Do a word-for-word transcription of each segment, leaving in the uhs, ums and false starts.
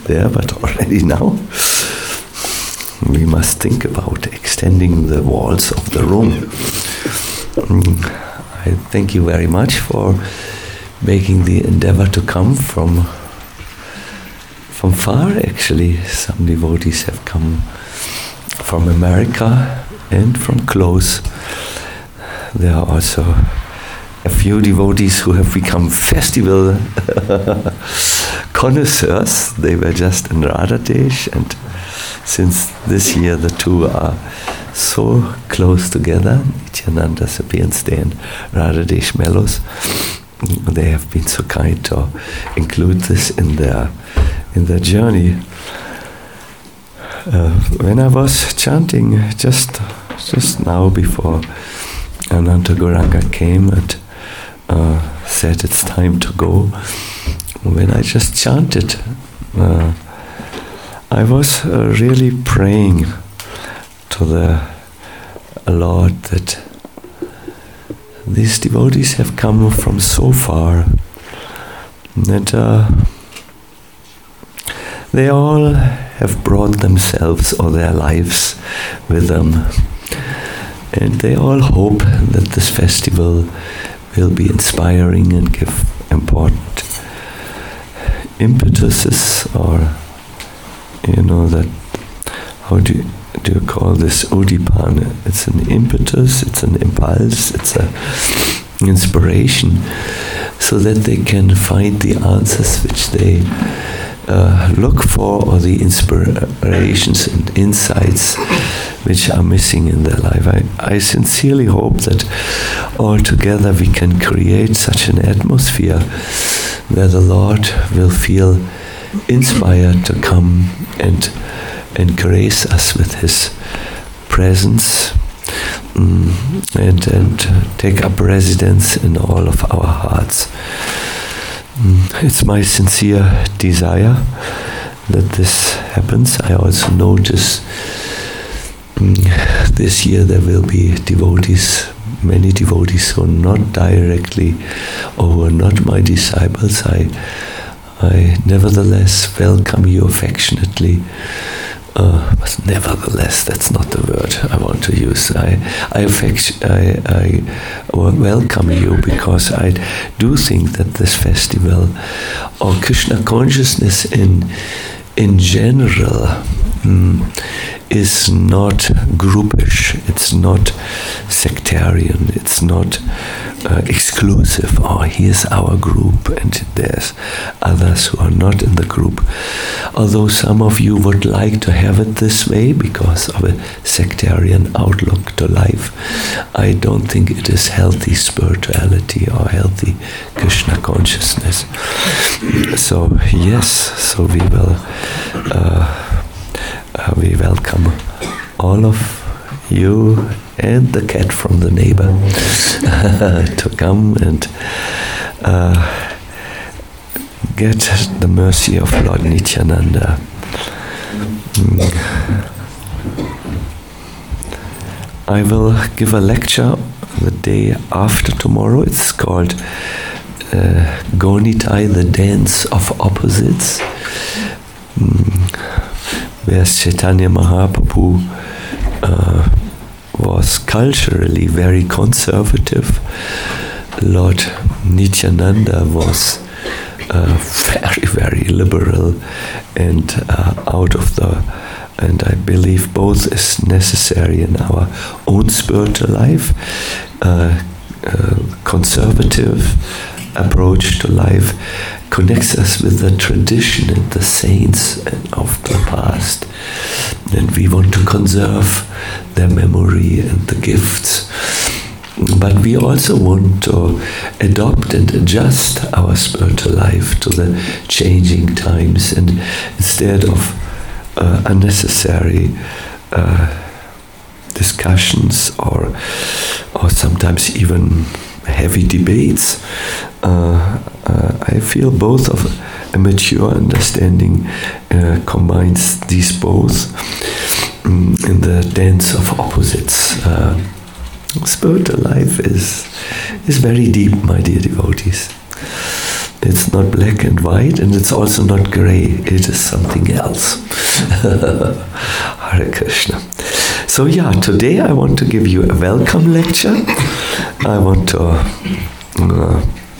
there, but already now we must think about extending the walls of the room. Mm, I thank you very much for making the endeavor to come from from far. Actually, some devotees have come from America and from close. There are also a few devotees who have become festival connoisseurs. They were just in Radhadesh, and since this year the two are so close together, Nityananda Sapiens Day and Radhadesh Mellows, they have been so kind to include this in their in their journey. Uh, when I was chanting just just now before Ananta Gauranga came and uh, said it's time to go, when I just chanted, uh, I was uh, really praying to the Lord that these devotees have come from so far, that uh, they all have brought themselves or their lives with them, and they all hope that this festival will be inspiring and give important impetuses, or you know that, how do you, do you call this, Udipan? It's an impetus, it's an impulse, it's an inspiration, so that they can find the answers which they uh, look for, or the inspirations and insights which are missing in their life. I, I sincerely hope that all together we can create such an atmosphere where the Lord will feel inspired to come and and grace us with His presence, mm, and and take up residence in all of our hearts. Mm, it's my sincere desire that this happens. I also notice mm, this year there will be devotees, many devotees who are not directly or who are not my disciples. I I nevertheless welcome you affectionately. Uh, but nevertheless, that's not the word I want to use. I I, affect, I I welcome you because I do think that this festival, or Krishna consciousness in in general, mm, is not groupish. It's not sectarian. It's not uh, exclusive. Oh, here's our group, and there's others who are not in the group. Although some of you would like to have it this way because of a sectarian outlook to life, I don't think it is healthy spirituality or healthy Krishna consciousness. So yes, so we will uh, uh, we welcome all of you and the cat from the neighbor to come and uh, get the mercy of Lord Nityananda. Mm. I will give a lecture the day after tomorrow. It's called uh, Gaunitai, the Dance of Opposites, mm. where Chaitanya Mahaprabhu uh, was culturally very conservative. Lord Nityananda was uh, very, very liberal and uh, out of the, and I believe both is necessary in our own spiritual life. Uh, uh, conservative approach to life connects us with the tradition and the saints of the past, and we want to conserve their memory and the gifts. But we also want to adopt and adjust our spiritual life to the changing times, and instead of uh, unnecessary uh, discussions or or sometimes even heavy debates, uh, uh, I feel both of a mature understanding uh, combines these both um, in the dance of opposites. Uh, spiritual life is is very deep, my dear devotees. It's not black and white, and it's also not gray. It is something else. Hare Krishna. So yeah, today I want to give you a welcome lecture. I want to uh,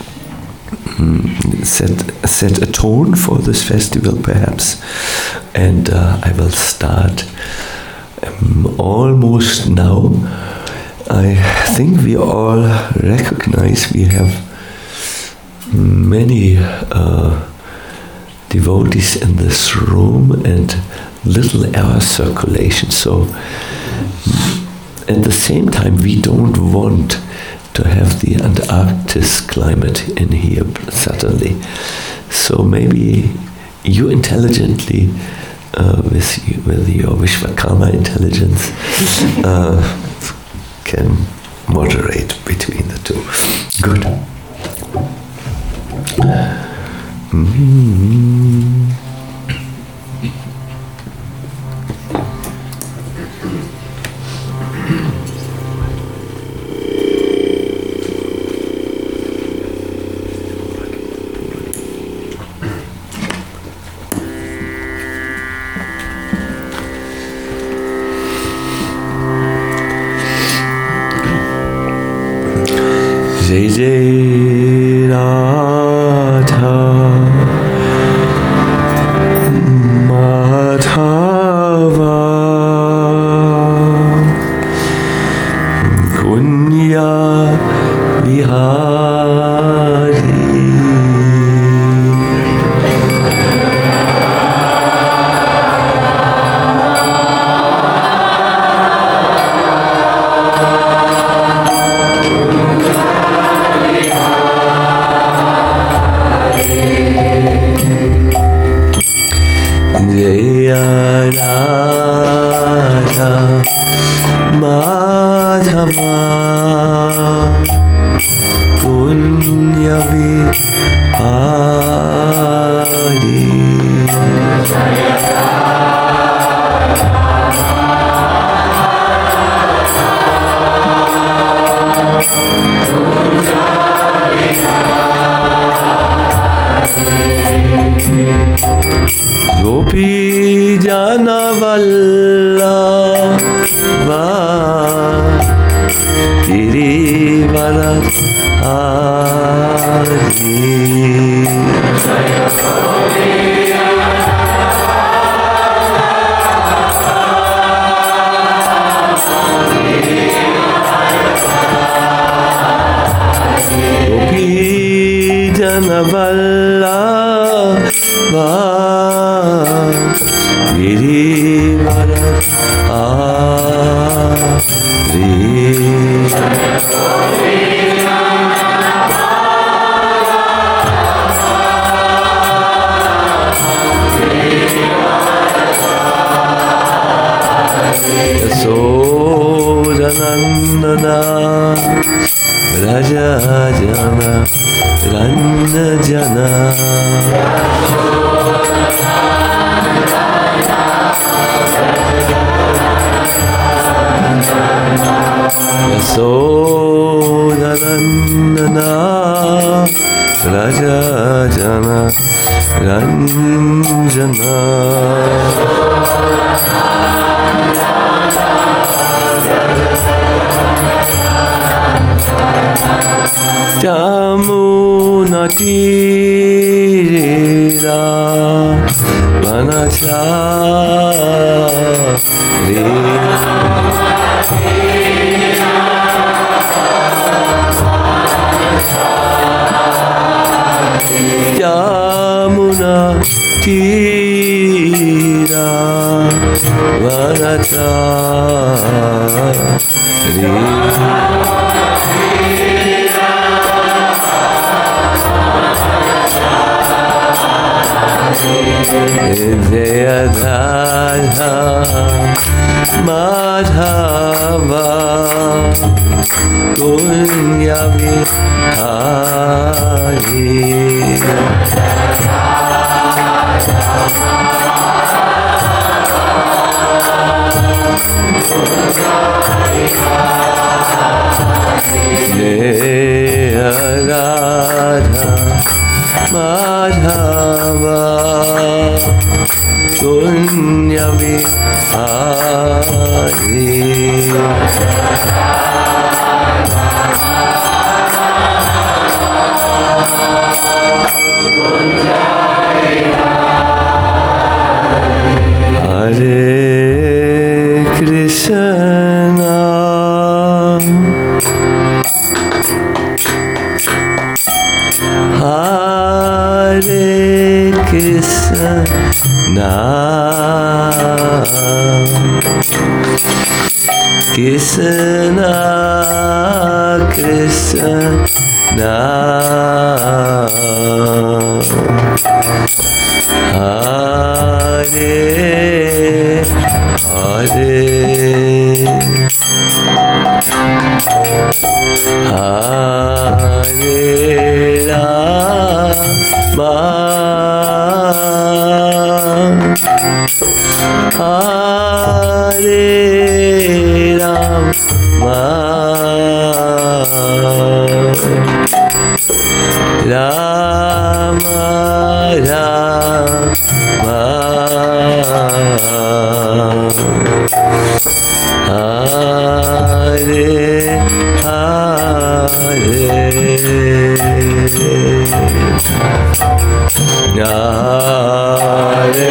set set a tone for this festival, perhaps, and uh, I will start um, almost now. I think we all recognize we have many uh, devotees in this room and little air circulation. So at the same time, we don't want to have the Antarctic climate in here suddenly. So maybe you intelligently, uh, with, with your Vishvakarma intelligence, uh, can moderate between the two. Good. Mm-hmm. Jai Jai Radha Madhava Kunya Vihari Radha Madhava Kunya Vihari Gopi Jana Vallabha Girivara Hari Gopi Jana Vallabha Girivara Hari Yasodanandana Raja Jana Ranjana Yasodanandana Raja Jana Ranjana Jamuna Tira Vanachari Jamuna Tira Vanachari Jayadhara Madhava Kunya Vihari Jayadhara Punya Vihari. Hare Krishna, Hare Krishna, Krishna Krishna, Hare Hare, Hare Rama, Hare Rama, Rama Rama, Hare Hare, Hare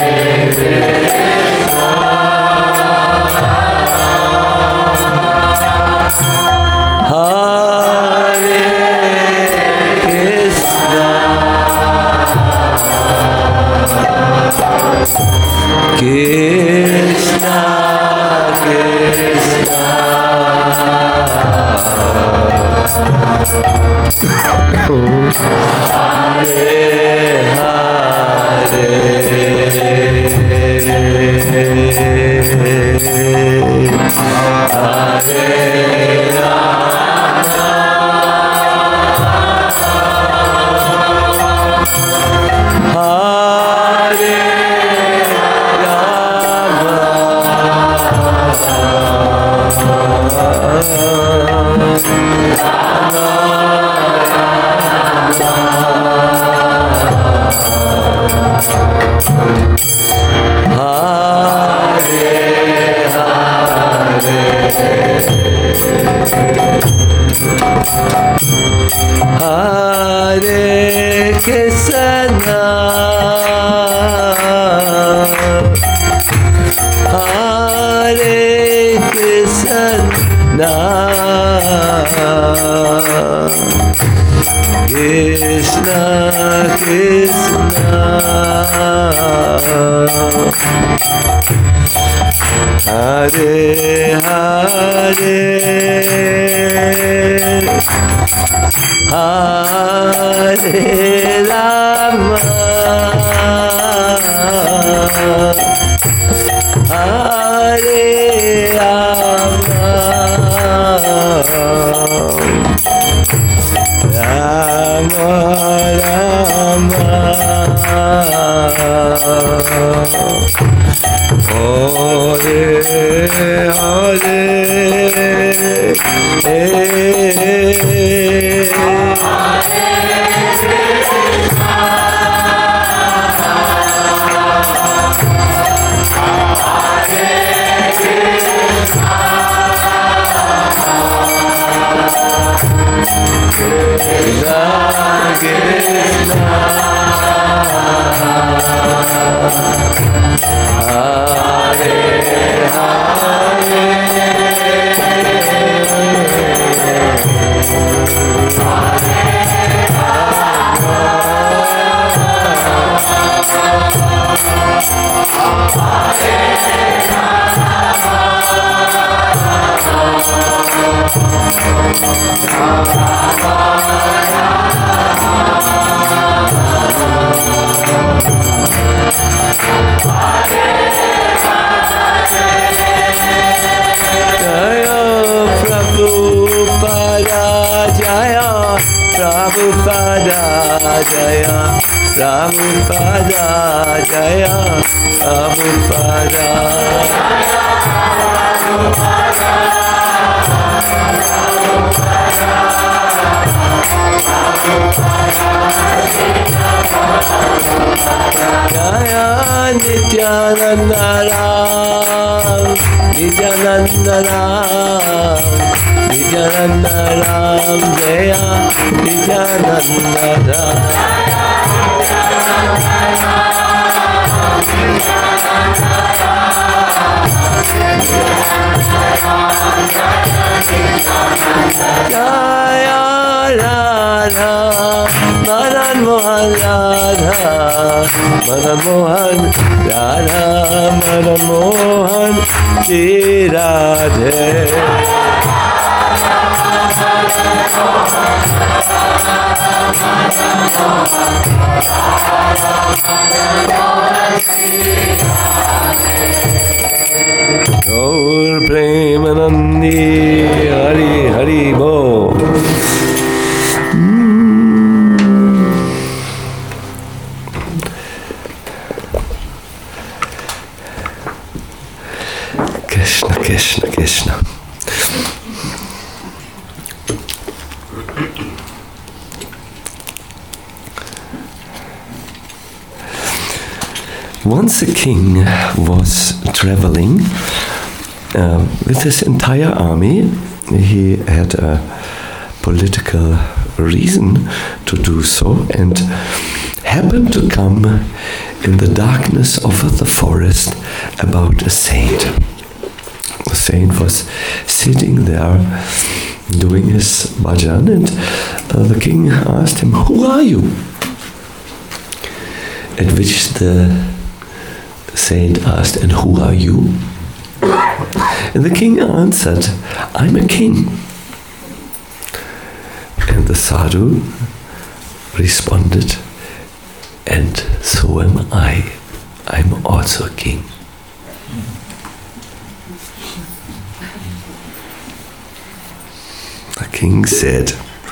Krishna, Krishna, Hare Hare, Hare Hare Krishna, Hare Krishna, Krishna Krishna, Hare Hare, Hare Rama, Hare Rama, Rama Rama, Hare Hare, Prabhupada Jaya, Prabhupada Jaya, Prabhupada Prabhupada Jaya Nityananda Ram, Nityananda Ram, Nityananda Ram, Jaya Nityananda Ram. Jaya Radha, Madan Mohan Radha, Madan Mohan Radha, Madan Mohan Ji Radhe. Gaur Premanandi, Hari Hari Bo. Krishna, Krishna, Krishna. Once a king was traveling uh, with his entire army. He had a political reason to do so and happened to come in the darkness of the forest about a saint. The saint was sitting there doing his bhajan, and uh, the king asked him, "Who are you?" At which the saint asked, "And who are you?" And the king answered, "I'm a king." And the sadhu responded, "And so am I. I'm also a king." The king said,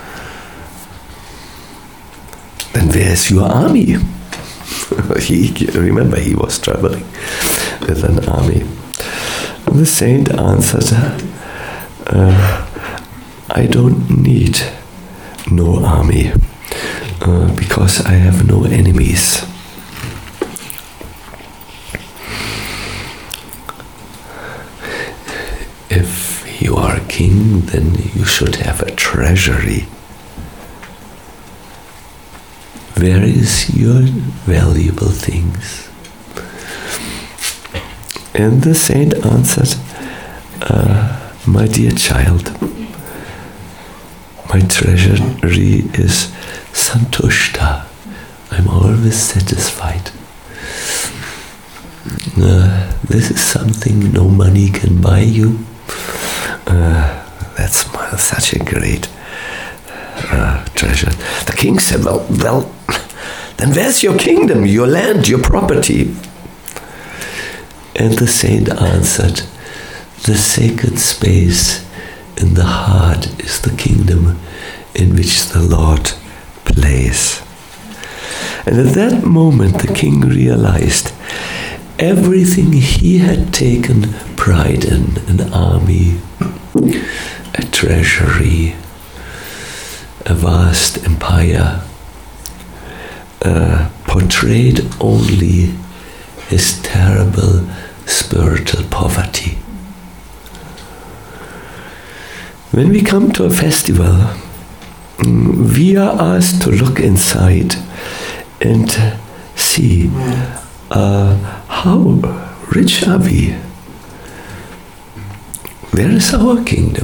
"Then where's your army?" He, remember, he was traveling with an army. And the saint answered, uh, "I don't need no army uh, because I have no enemies." If you are a king, then you should have a treasury. Where is your valuable things? And the saint answered, uh, "My dear child, my treasury is santushta. I'm always satisfied. Uh, this is something no money can buy you. Uh, that's my, such a great uh, treasure." The king said, well, well, then where's your kingdom, your land, your property? And the saint answered, "The sacred space in the heart is the kingdom in which the Lord plays." And at that moment the king realized everything he had taken pride in, an army, a treasury, a vast empire, uh, portrayed only his terrible spiritual poverty. When we come to a festival, we are asked to look inside and see uh, how rich are we? Where is our kingdom?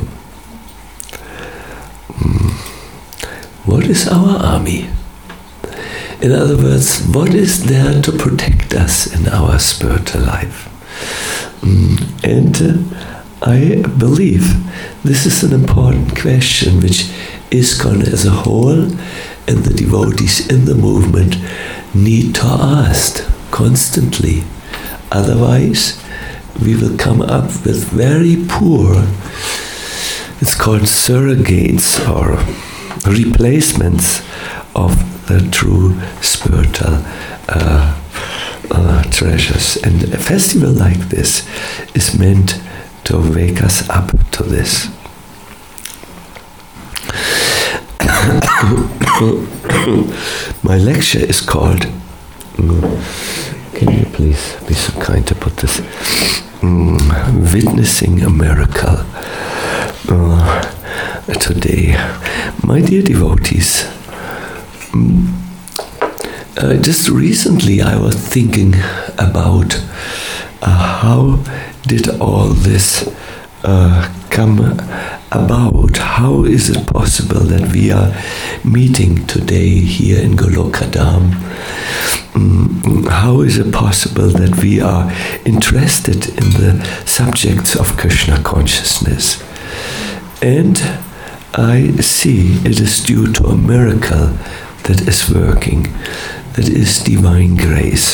What is our army? In other words, what is there to protect us in our spiritual life? And uh, I believe this is an important question which ISKCON as a whole and the devotees in the movement need to ask constantly. Otherwise, we will come up with very poor, it's called surrogates or replacements of the true spiritual uh, uh, treasures. And a festival like this is meant to wake us up to this. My lecture is called, can you please be so kind to put this, mm, Witnessing a Miracle. Uh, today, my dear devotees, mm, uh, just recently I was thinking about uh, how did all this uh, come about? How is it possible that we are meeting today here in Golokadam? Mm, how is it possible that we are interested in the subjects of Krishna consciousness? And I see it is due to a miracle that is working, that is divine grace.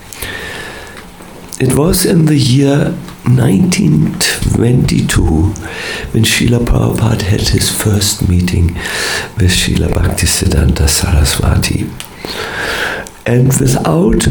It was in the year nineteen twenty-two when Srila Prabhupada had his first meeting with Srila Bhaktisiddhanta Saraswati. And without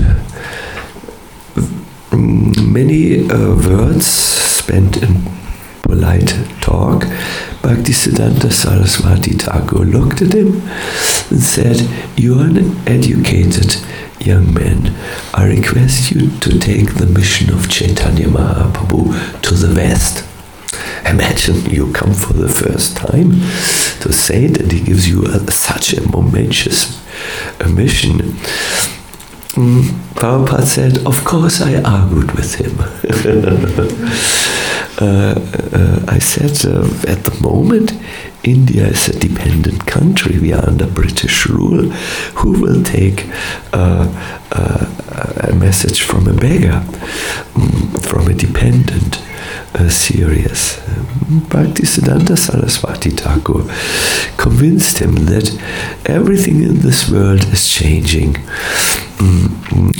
many uh, words spent in polite talk, Bhaktisiddhanta Saraswati Thakur looked at him and said, "You are an educated young man. I request you to take the mission of Chaitanya Mahaprabhu to the West." Imagine you come for the first time to say it, and he gives you a, such a momentous a mission. Mm, Prabhupada said, "Of course I argued with him." uh, uh, I said, uh, at the moment, India is a dependent country. We are under British rule. Who will take uh, uh, a message from a beggar, mm, from a dependent? Uh, serious. Bhaktisiddhanta Saraswati Thakur convinced him that everything in this world is changing. Mm,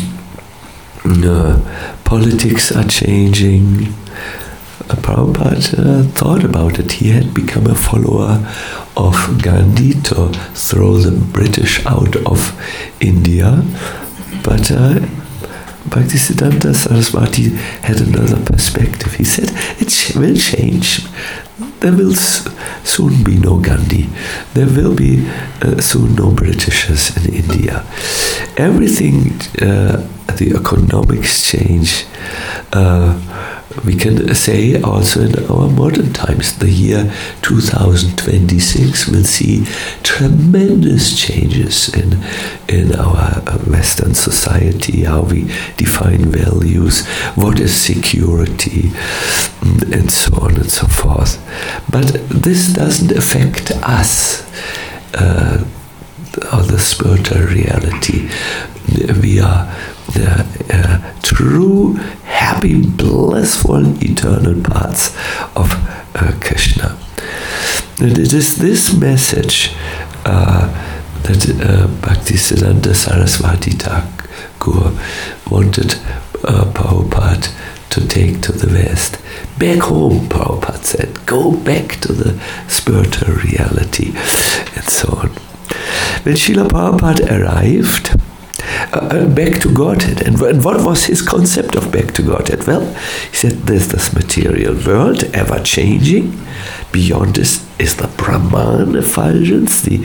mm, uh, politics are changing. Uh, Prabhupada uh, thought about it. He had become a follower of Gandhi to throw the British out of India, but uh, Bhaktisiddhanta Saraswati had another perspective. He said, it will change. There will s- soon be no Gandhi. There will be uh, soon no Britishers in India. Everything, uh, the economics change. Uh, we can say also in our modern times, the year two thousand twenty-six will see tremendous changes in in our Western society, how we define values, what is security, and so on and so forth. But this doesn't affect us, uh, or the spiritual reality. We are the uh, true, happy, blissful, eternal parts of uh, Krishna. And it is this message uh, that uh, Bhaktisiddhanta Saraswati Thakur wanted uh, Prabhupada to take to the West. Back home, Prabhupada said, go back to the spiritual reality, and so on. When Srila Prabhupada arrived, Uh, back to Godhead. And, and what was his concept of back to Godhead? Well, he said there's this material world, ever changing. Beyond this is the Brahman effulgence, the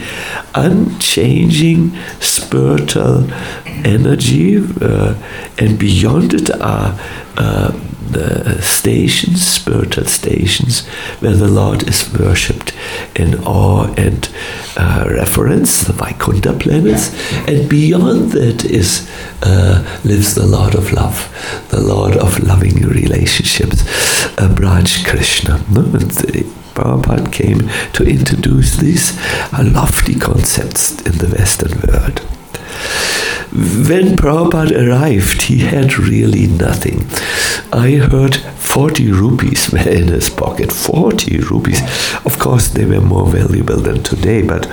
unchanging spiritual energy, uh, and beyond it are uh, the stations, spiritual stations, where the Lord is worshipped in awe and uh, reverence, the Vaikuntha planets, and beyond that is uh, lives the Lord of love, the Lord of loving relationships, uh, Braj Krishna. No? And the Prabhupada came to introduce these uh, lofty concepts in the Western world. When Prabhupada arrived, he had really nothing. I heard forty rupees were in his pocket. forty rupees. Of course, they were more valuable than today, but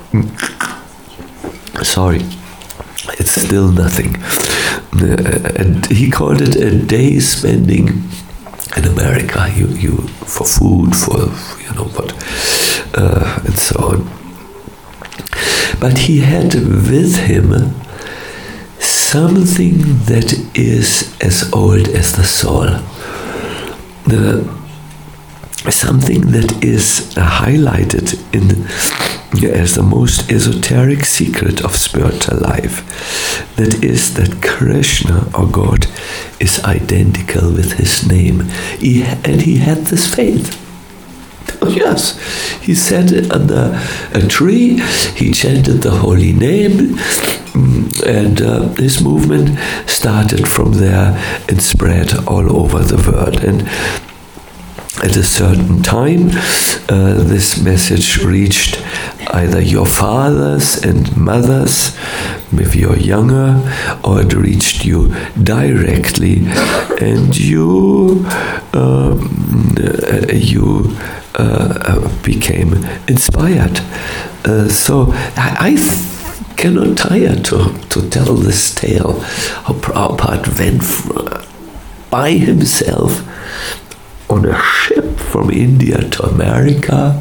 sorry, it's still nothing. Uh, and he called it a day spending in America, you, you for food, for you know what, uh, and so on. But he had with him something that is as old as the soul. The, something that is uh, highlighted in as the most esoteric secret of spiritual life. That is that Krishna, or God, is identical with his name. He, and he had this faith. Oh, yes, he sat under a tree, he chanted the holy name, and uh, his movement started from there and spread all over the world. And at a certain time, uh, this message reached either your fathers and mothers, if you're younger, or it reached you directly, and you um, uh, you uh, became inspired. Uh, so I, I th- cannot tire to, to tell this tale, how Prabhupada went from, by himself on a ship from India to America.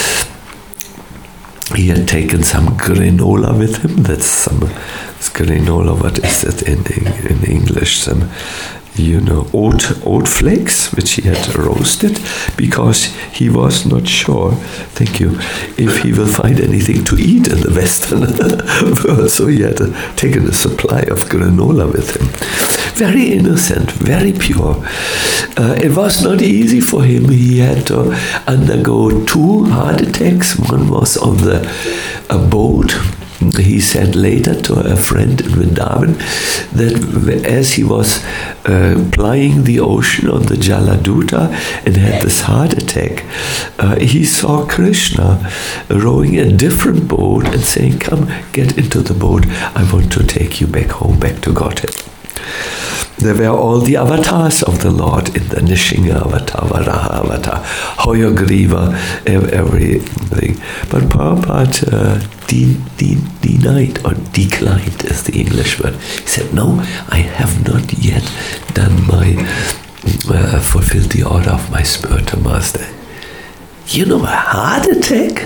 He had taken some granola with him. That's some granola. What is it in in English? Some, you know, oat oat flakes, which he had roasted, because he was not sure. Thank you. If he will find anything to eat in the Western world, so he had uh, taken a supply of granola with him. Very innocent, very pure. Uh, it was not easy for him. He had to undergo two heart attacks. One was on the a boat. He said later to a friend in Vrindavan that as he was uh, plying the ocean on the Jaladuta and had this heart attack, uh, he saw Krishna rowing a different boat and saying, "Come, get into the boat. I want to take you back home, back to Godhead." There were all the avatars of the Lord in the Nishinga avatar, Varaha avatar, Hayagriva, everything. But Prabhupada uh, de- de- denied or declined is the English word. He said, "No, I have not yet done my, uh, fulfilled the order of my spiritual master." You know, a heart attack?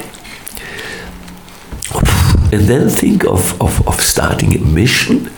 And then think of, of, of starting a mission.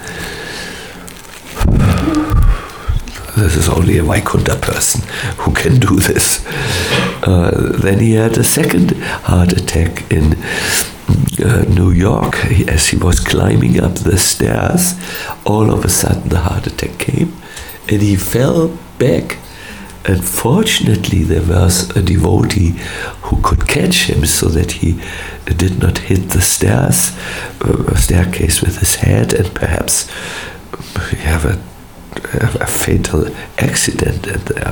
This is only a Vaikuntha person who can do this. Uh, then he had a second heart attack in uh, New York. He, as he was climbing up the stairs, all of a sudden the heart attack came and he fell back. And fortunately there was a devotee who could catch him so that he did not hit the stairs, uh, staircase with his head and perhaps have a a fatal accident there.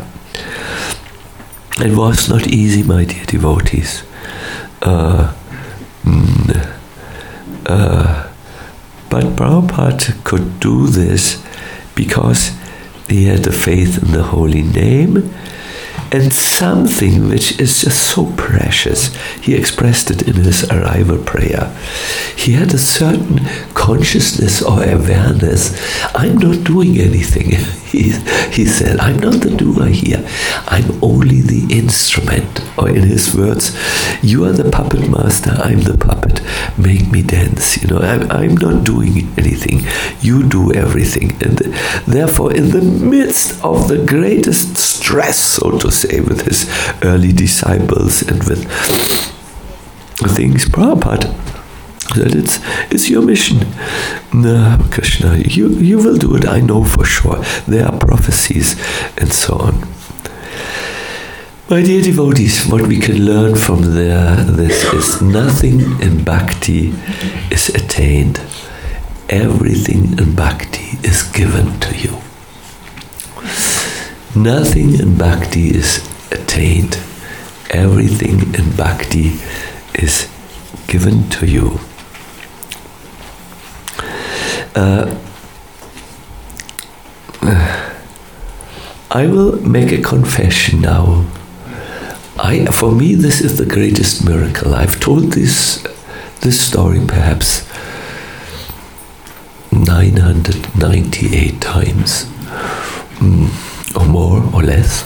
It was not easy, my dear devotees. Uh, mm, uh, but Prabhupada could do this because he had the faith in the holy name and something which is just so precious. He expressed it in his arrival prayer. He had a certain consciousness or awareness. I'm not doing anything. He, he said, I'm not the doer here. I'm only the instrument. Or in his words, you are the puppet master, I'm the puppet. Make me dance. You know, I'm, I'm not doing anything. You do everything. And therefore, in the midst of the greatest stress, so to say, with his early disciples and with things, Prabhupada said, it's, it's your mission. No, Krishna, you, you will do it, I know for sure. There are prophecies and so on. My dear devotees, what we can learn from there, this is nothing in bhakti is attained. Everything in bhakti is given to you. Nothing in bhakti is attained. Everything in bhakti is given to you. Uh, I will make a confession now. I, for me, this is the greatest miracle. I've told this this story perhaps nine hundred ninety-eight times, mm, or more or less.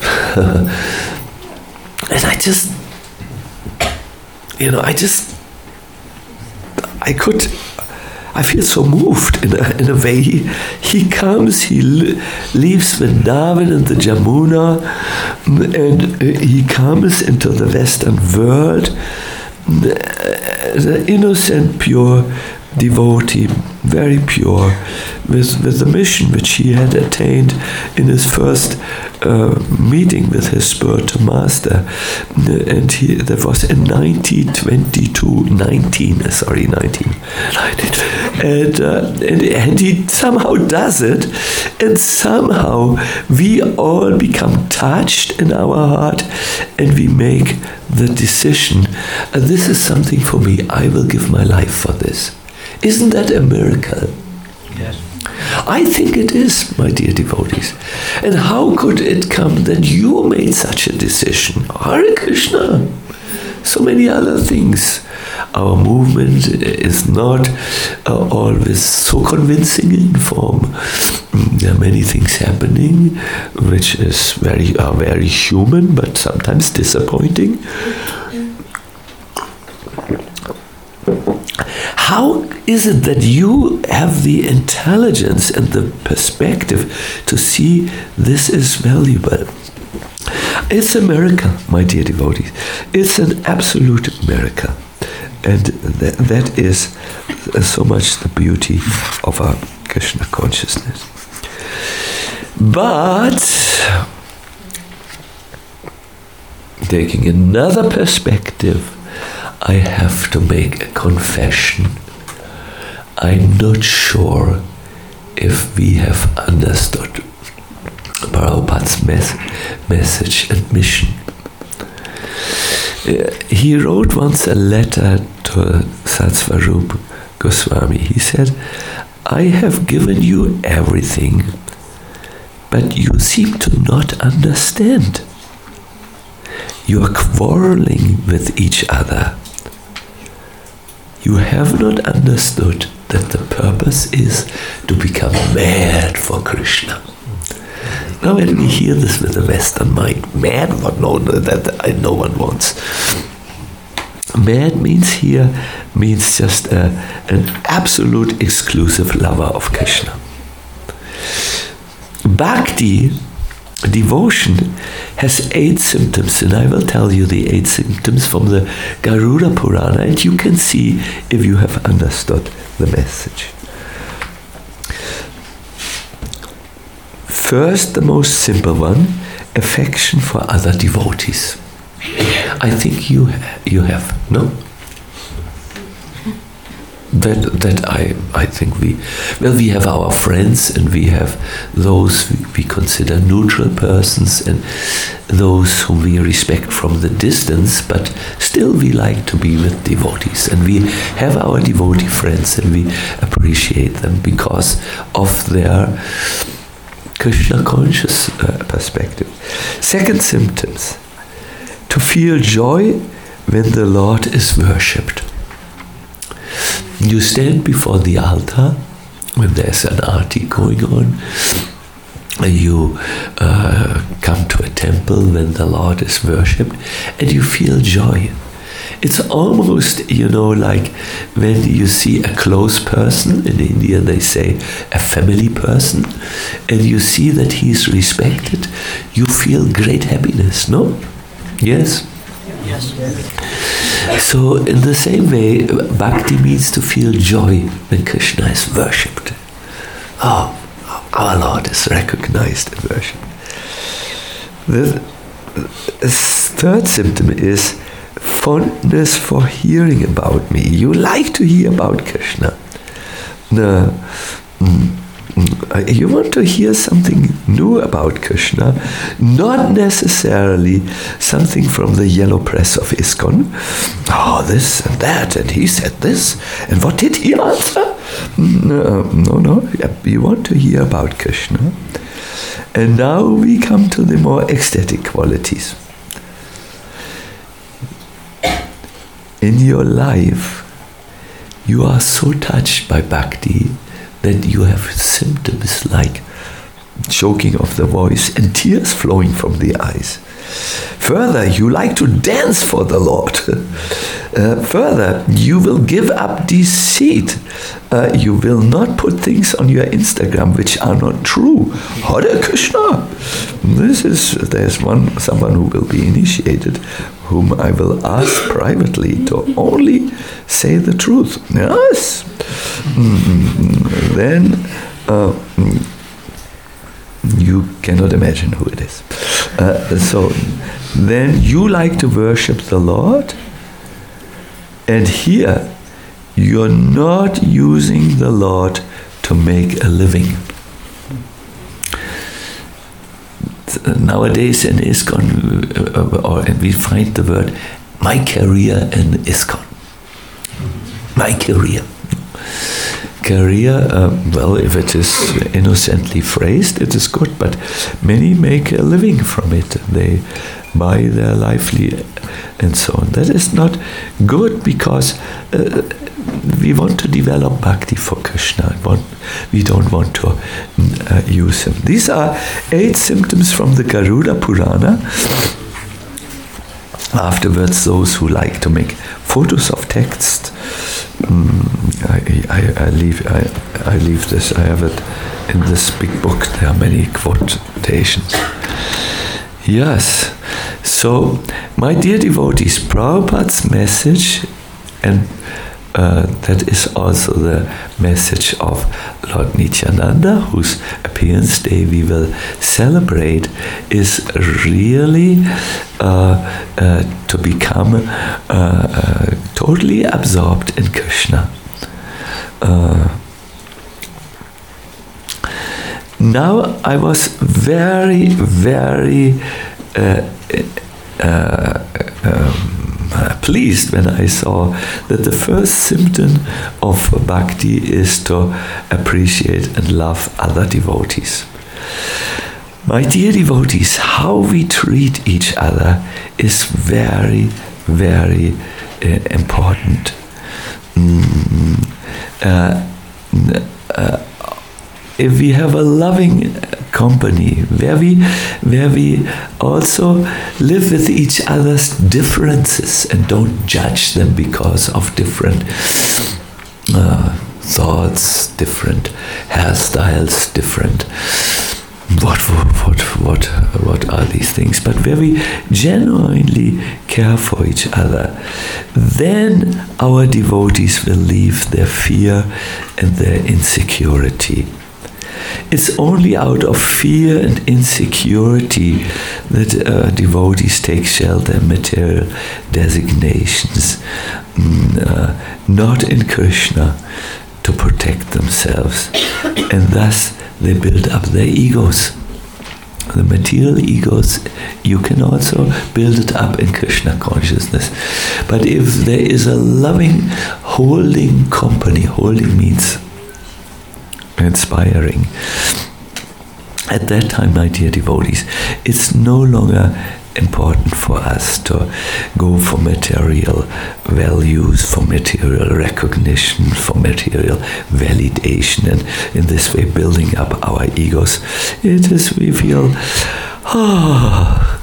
And I just, you know, I just, I could, I feel so moved in a, in a way. He, he comes, he li- leaves Vrindavan and the Jamuna, and uh, he comes into the Western world the, the innocent, pure devotee, very pure, with, with the mission which he had attained in his first uh, meeting with his spiritual master. And he, that was in nineteen twenty-two, nineteen, sorry, nineteen, and, uh, and, and he somehow does it, and somehow we all become touched in our heart, and we make the decision, uh, this is something for me, I will give my life for this. Isn't that a miracle? Yes. I think it is, my dear devotees. And how could it come that you made such a decision? Hare Krishna. So many other things. Our movement is not uh, always so convincing in form. There are many things happening which is very are very human, but sometimes disappointing. How is it that you have the intelligence and the perspective to see this is valuable? It's a miracle, my dear devotees. It's an absolute miracle. And th- that is so much the beauty of our Krishna consciousness. But, taking another perspective, I have to make a confession. I'm not sure if we have understood Prabhupada's mes- message and mission. Uh, he wrote once a letter to Satsvarup Goswami. He said, I have given you everything, but you seem to not understand. You are quarreling with each other. You have not understood that the purpose is to become mad for Krishna. Now when we hear this with the Western mind, mad, what no, that I, no one wants. Mad means here, means just a, an absolute exclusive lover of Krishna. Bhakti, devotion, has eight symptoms, and I will tell you the eight symptoms from the Garuda Purana, and you can see if you have understood the message. First, the most simple one, affection for other devotees. I think you ha- you have, no? That that I I think we well we have our friends, and we have those we consider neutral persons, and those whom we respect from the distance, but still we like to be with devotees, and we have our devotee friends, and we appreciate them because of their Krishna conscious uh, perspective. Second symptoms, to feel joy when the Lord is worshipped. You stand before the altar when there's an arti going on. You uh, come to a temple when the Lord is worshipped, and you feel joy. It's almost, you know, like when you see a close person, in India they say a family person, and you see that he is respected, you feel great happiness, no? Yes? Yes. So in the same way, bhakti means to feel joy when Krishna is worshipped. Oh, our Lord is recognized and worshipped. The third symptom is fondness for hearing about me. You like to hear about Krishna. No, you want to hear something new about Krishna, not necessarily something from the yellow press of ISKCON. Oh, this and that, and he said this, and what did he answer? No, no, no. You want to hear about Krishna. And now we come to the more ecstatic qualities. In your life, you are so touched by bhakti that you have symptoms like choking of the voice and tears flowing from the eyes. Further, you like to dance for the Lord. Uh, further, you will give up deceit. Uh, you will not put things on your Instagram which are not true. Hare Krishna. this is, there's one, someone who will be initiated, whom I will ask privately to only say the truth. Yes. Mm, then uh, you cannot imagine who it is. Uh, so then you like to worship the Lord, and here you're not using the Lord to make a living. Nowadays in ISKCON, uh, or we find the word "my career in ISKCON." My career. Career, uh, well, if it is innocently phrased, it is good, but many make a living from it. They buy their lively and so on. That is not good, because uh, we want to develop bhakti for Krishna. We don't want to uh, use him. These are eight symptoms from the Garuda Purana. Afterwards, those who like to make photos of text, um, I, I, I leave I, I leave this. I have it in this big book. There are many quotations. Yes. So, my dear devotees, Prabhupada's message, and uh, that is also the message of Lord Nityananda, whose appearance day we will celebrate, is really uh, uh, to become uh, uh, totally absorbed in Krishna. Uh, now I was very, very uh, uh, um, pleased when I saw that the first symptom of bhakti is to appreciate and love other devotees. My dear devotees, how we treat each other is very, very uh, important. Mm, uh, uh, if we have a loving company where we where we also live with each other's differences and don't judge them because of different uh, thoughts, different hairstyles, different what what what what are these things, but where we genuinely care for each other, then our devotees will leave their fear and their insecurity. It's only out of fear and insecurity that uh, devotees take shelter in material designations, mm, uh, not in Krishna, to protect themselves. And thus they build up their egos. The material egos, you can also build it up in Krishna consciousness. But if there is a loving, holding company, holding means inspiring. At that time, my dear devotees, it's no longer important for us to go for material values, for material recognition, for material validation, and in this way building up our egos. It is, we feel, oh,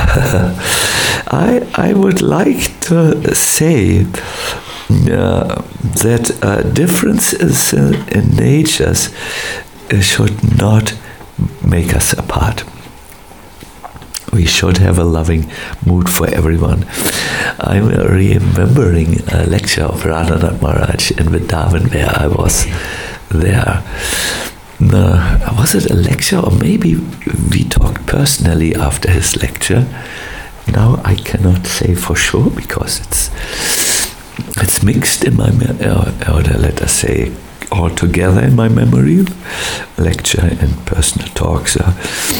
I, I would like to say Uh, that uh, differences in, in natures uh, should not make us apart. We should have a loving mood for everyone. I'm remembering a lecture of Radhanath Maharaj in Vrindavan where I was there. Uh, was it a lecture, or maybe we talked personally after his lecture? Now I cannot say for sure, because it's It's mixed in my, uh, or let us say, all together in my memory, lecture and personal talks. Uh,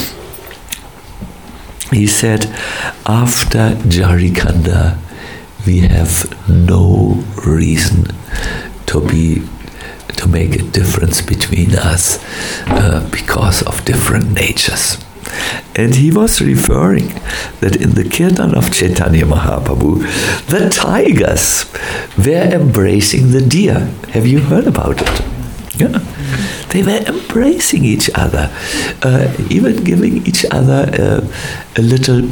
he said, after Jarikanda, we have no reason to be, to make a difference between us uh, because of different natures. And he was referring that in the Kirtan of Chaitanya Mahaprabhu, the tigers were embracing the deer. Have you heard about it? Yeah. They were embracing each other, uh, even giving each other uh, a little,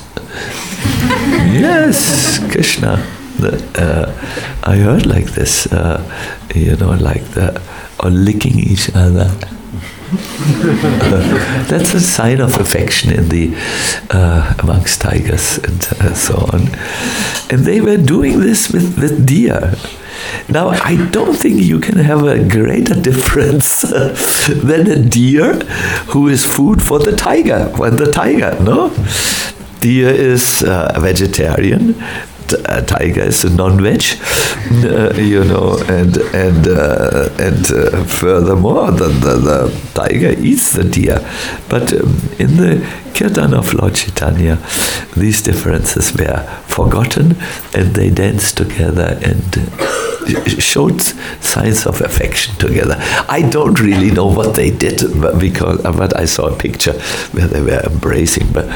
yes, Krishna. The, uh, I heard like this, uh, you know, like the, or licking each other. That's a sign of affection in the uh, amongst tigers and uh, so on. And they were doing this with, with deer. Now, I don't think you can have a greater difference than a deer who is food for the tiger. Well, the tiger, no? Deer is uh, a vegetarian. A tiger is a non-veg, uh, you know, and and uh, and uh, furthermore, the, the the tiger eats the deer. But um, in the Kirtan of Lord Chaitanya, these differences were forgotten, and they danced together and uh, showed signs of affection together. I don't really know what they did, but because but I saw a picture where they were embracing. But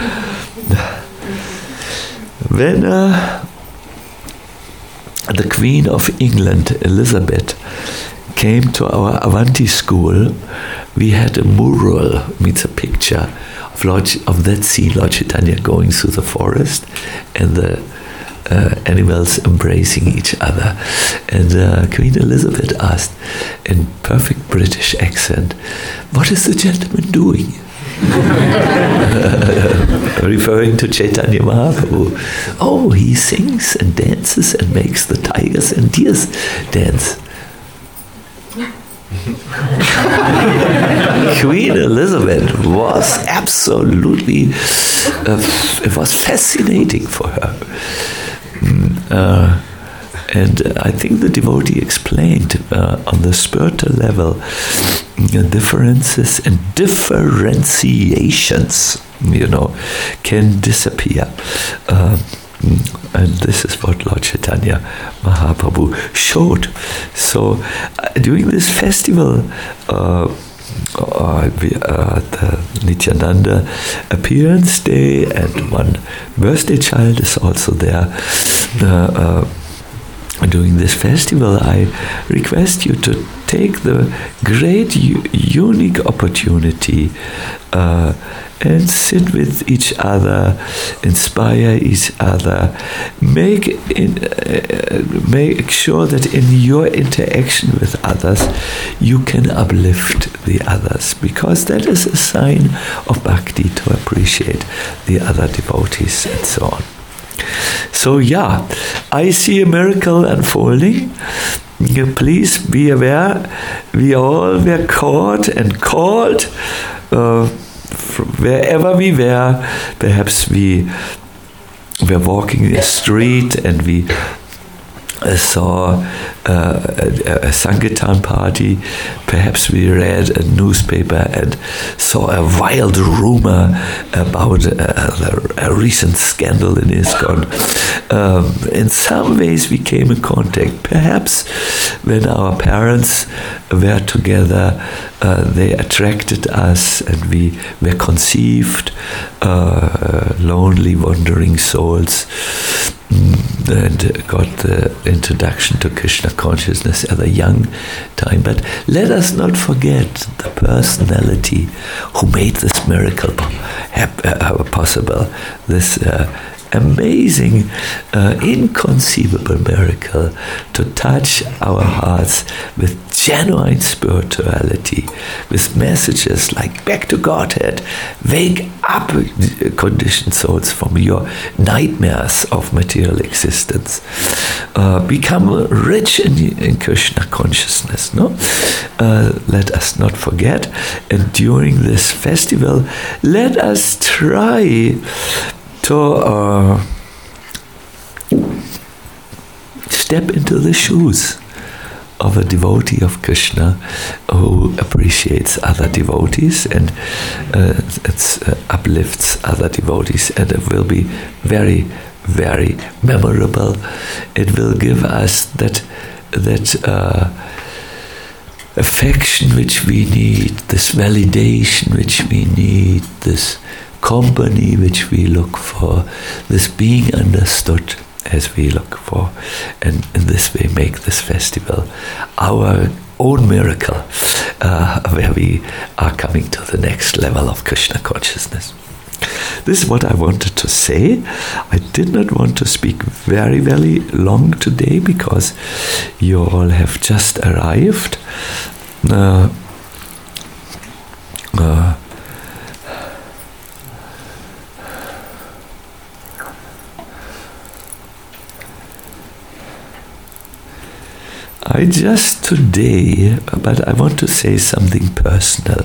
when. Uh, The Queen of England, Elizabeth, came to our Avanti school. We had a mural, means a picture of Lord, of that scene, Lord Chaitanya going through the forest, and the uh, animals embracing each other. And uh, Queen Elizabeth asked, in perfect British accent, "What is the gentleman doing?" Referring to Chaitanya Mahaprabhu. "Oh, he sings and dances and makes the tigers and deers dance." Queen Elizabeth was absolutely, uh, it was fascinating for her. Uh, And I think the devotee explained uh, on the spiritual level the differences and differentiations, you know, can disappear. Uh, and this is what Lord Chaitanya Mahaprabhu showed. So uh, during this festival, uh, uh, we, uh, the Nityananda appearance day and one birthday child is also there. Uh, uh, During this festival, I request you to take the great, u- unique opportunity uh, and sit with each other, inspire each other, make in, uh, make sure that in your interaction with others, you can uplift the others, because that is a sign of bhakti, to appreciate the other devotees and so on. So yeah, I see a miracle unfolding. Please be aware, we all were caught and called uh, from wherever we were. Perhaps we were walking in a street and we uh, saw uh, a, a Sankirtan party. Perhaps we read a newspaper and saw a wild rumor about a, a recent scandal in ISKCON. Um, in some ways we came in contact. Perhaps when our parents were together, uh, they attracted us and we were conceived, uh, lonely, wandering souls, and got the introduction to Krishna consciousness at a young time. But let us not forget the personality who made this miracle possible, this uh, amazing, uh, inconceivable miracle to touch our hearts with genuine spirituality, with messages like back to Godhead, wake up conditioned souls from your nightmares of material existence, uh, become rich in, in Krishna consciousness. No, uh, let us not forget, and during this festival, let us try to uh, step into the shoes of a devotee of Krishna who appreciates other devotees and uh, it's, uh, uplifts other devotees, and it will be very, very memorable. It will give us that that uh, affection which we need, this validation which we need, this company which we look for, this being understood as we look for, and in this way make this festival our own miracle, uh, where we are coming to the next level of Krishna consciousness. This is what I wanted to say. I did not want to speak very, very long today because you all have just arrived. Uh, I just today, but I want to say something personal.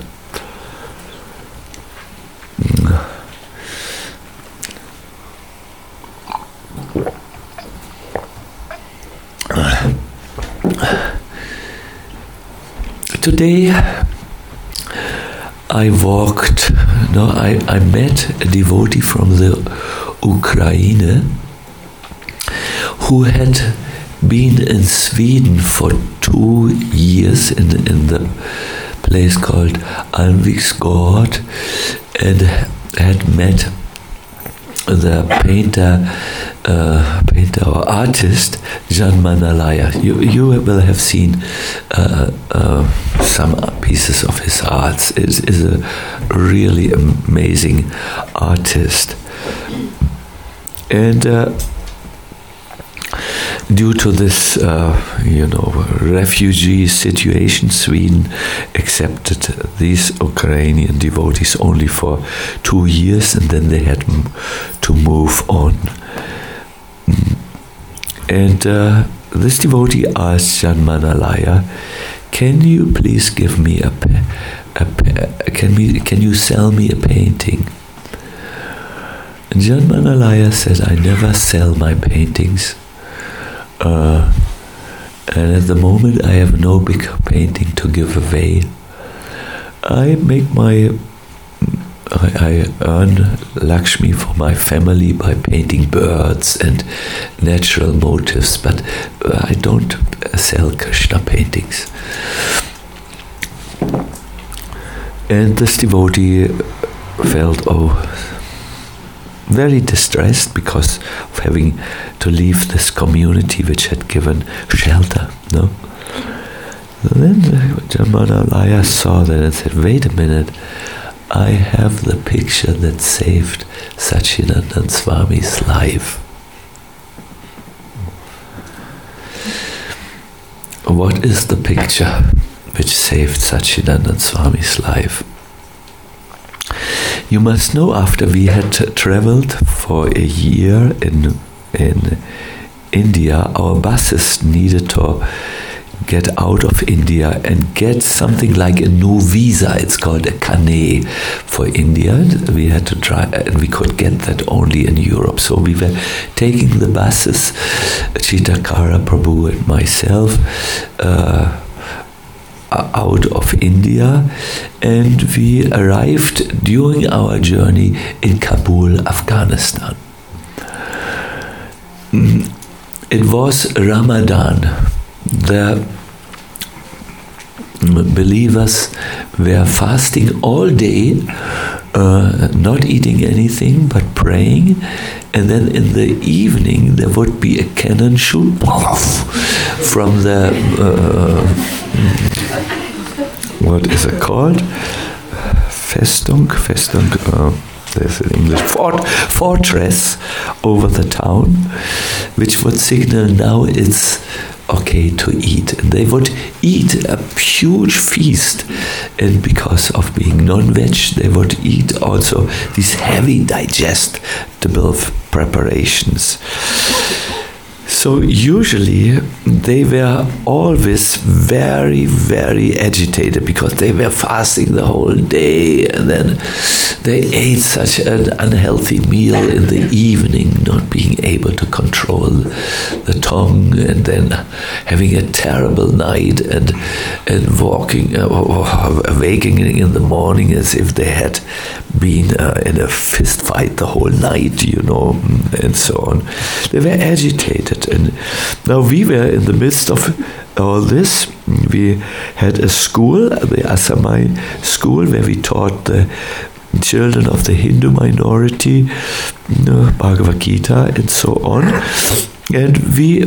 Today I walked, no, I, I met a devotee from the Ukraine who had been in Sweden for two years in, in the place called Alviksgård and had met the painter, uh, painter or artist Jan Manalaya. You you will have seen uh, uh, some pieces of his art. It is a really amazing artist, and uh, due to this, uh, you know, refugee situation, Sweden accepted these Ukrainian devotees only for two years, and then they had m- to move on. And uh, this devotee asked Jan Manalaya, "Can you please give me a, pa- a pa- can me can you sell me a painting?" And Jan Manalaya said, "I never sell my paintings." Uh, and at the moment I have no big painting to give away. I make my, I, I earn Lakshmi for my family by painting birds and natural motifs, but uh, I don't sell Krishna paintings. And this devotee felt, oh, very distressed because of having to leave this community which had given shelter. No. And then Jan Manalaya saw that and said, "Wait a minute, I have the picture that saved Satchidanand Swami's life." What is the picture which saved Satchidanand Swami's life? You must know, after we had traveled for a year in in India, our buses needed to get out of India and get something like a new visa. It's called a Kane for India. We had to try, and we could get that only in Europe. So we were taking the buses, Chitakara Prabhu and myself, uh, out of India, and we arrived during our journey in Kabul, Afghanistan. It was Ramadan. The believers were fasting all day, uh, not eating anything but praying, and then in the evening there would be a cannon shoot from the uh, what is it called? Festung, Festung, uh, there's an English fort, fortress over the town, which would signal now it's okay to eat. And they would eat a huge feast, and because of being non-veg, they would eat also these heavy digestible preparations. So usually they were always very, very agitated because they were fasting the whole day, and then they ate such an unhealthy meal in the evening, not being able to control the tongue, and then having a terrible night, and and walking, uh, waking in the morning as if they had been uh, in a fist fight the whole night, you know, and so on. They were agitated, and now we were in the midst of all this. We had a school, the Asamai school, where we taught the children of the Hindu minority, you know, Bhagavad Gita and so on. And we,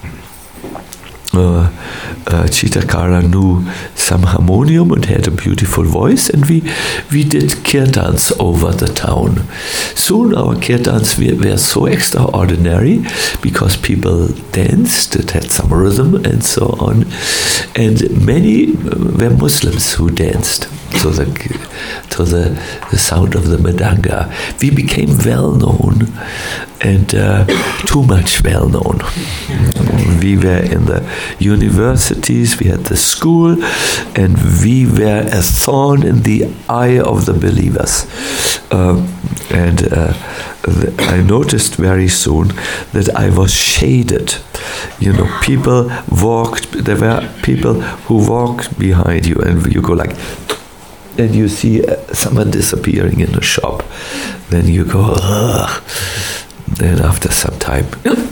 uh, uh, Chitakara knew some harmonium and had a beautiful voice, and we we did kirtans over the town. Soon our kirtans were, were so extraordinary because people danced, it had some rhythm and so on, and many were Muslims who danced to the to the, the sound of the Madanga. We became well known and uh, too much well known. We were in the universities, we had the school, and we were a thorn in the eye of the believers. Uh, and uh, I noticed very soon that I was shaded. You know, people walked, there were people who walked behind you, and you go like, and you see uh, someone disappearing in the shop. Then you go, ugh. Then after some time,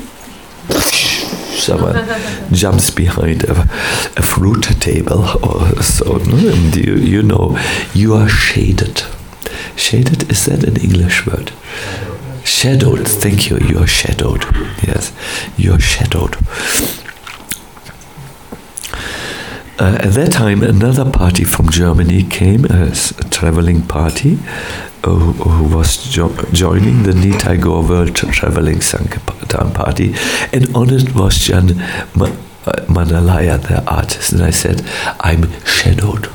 someone jumps behind a, a fruit table or so. And you, you know, you are shaded. Shaded, is that an English word? Shadowed, thank you, you are shadowed. Yes, you are shadowed. Uh, at that time, another party from Germany came, a, a traveling party, uh, who was jo- joining the Nitai Gaur World Tra- Traveling Sankirtan Party, and on it was Jan Ma- uh, Manalaya, the artist. And I said, I'm shadowed.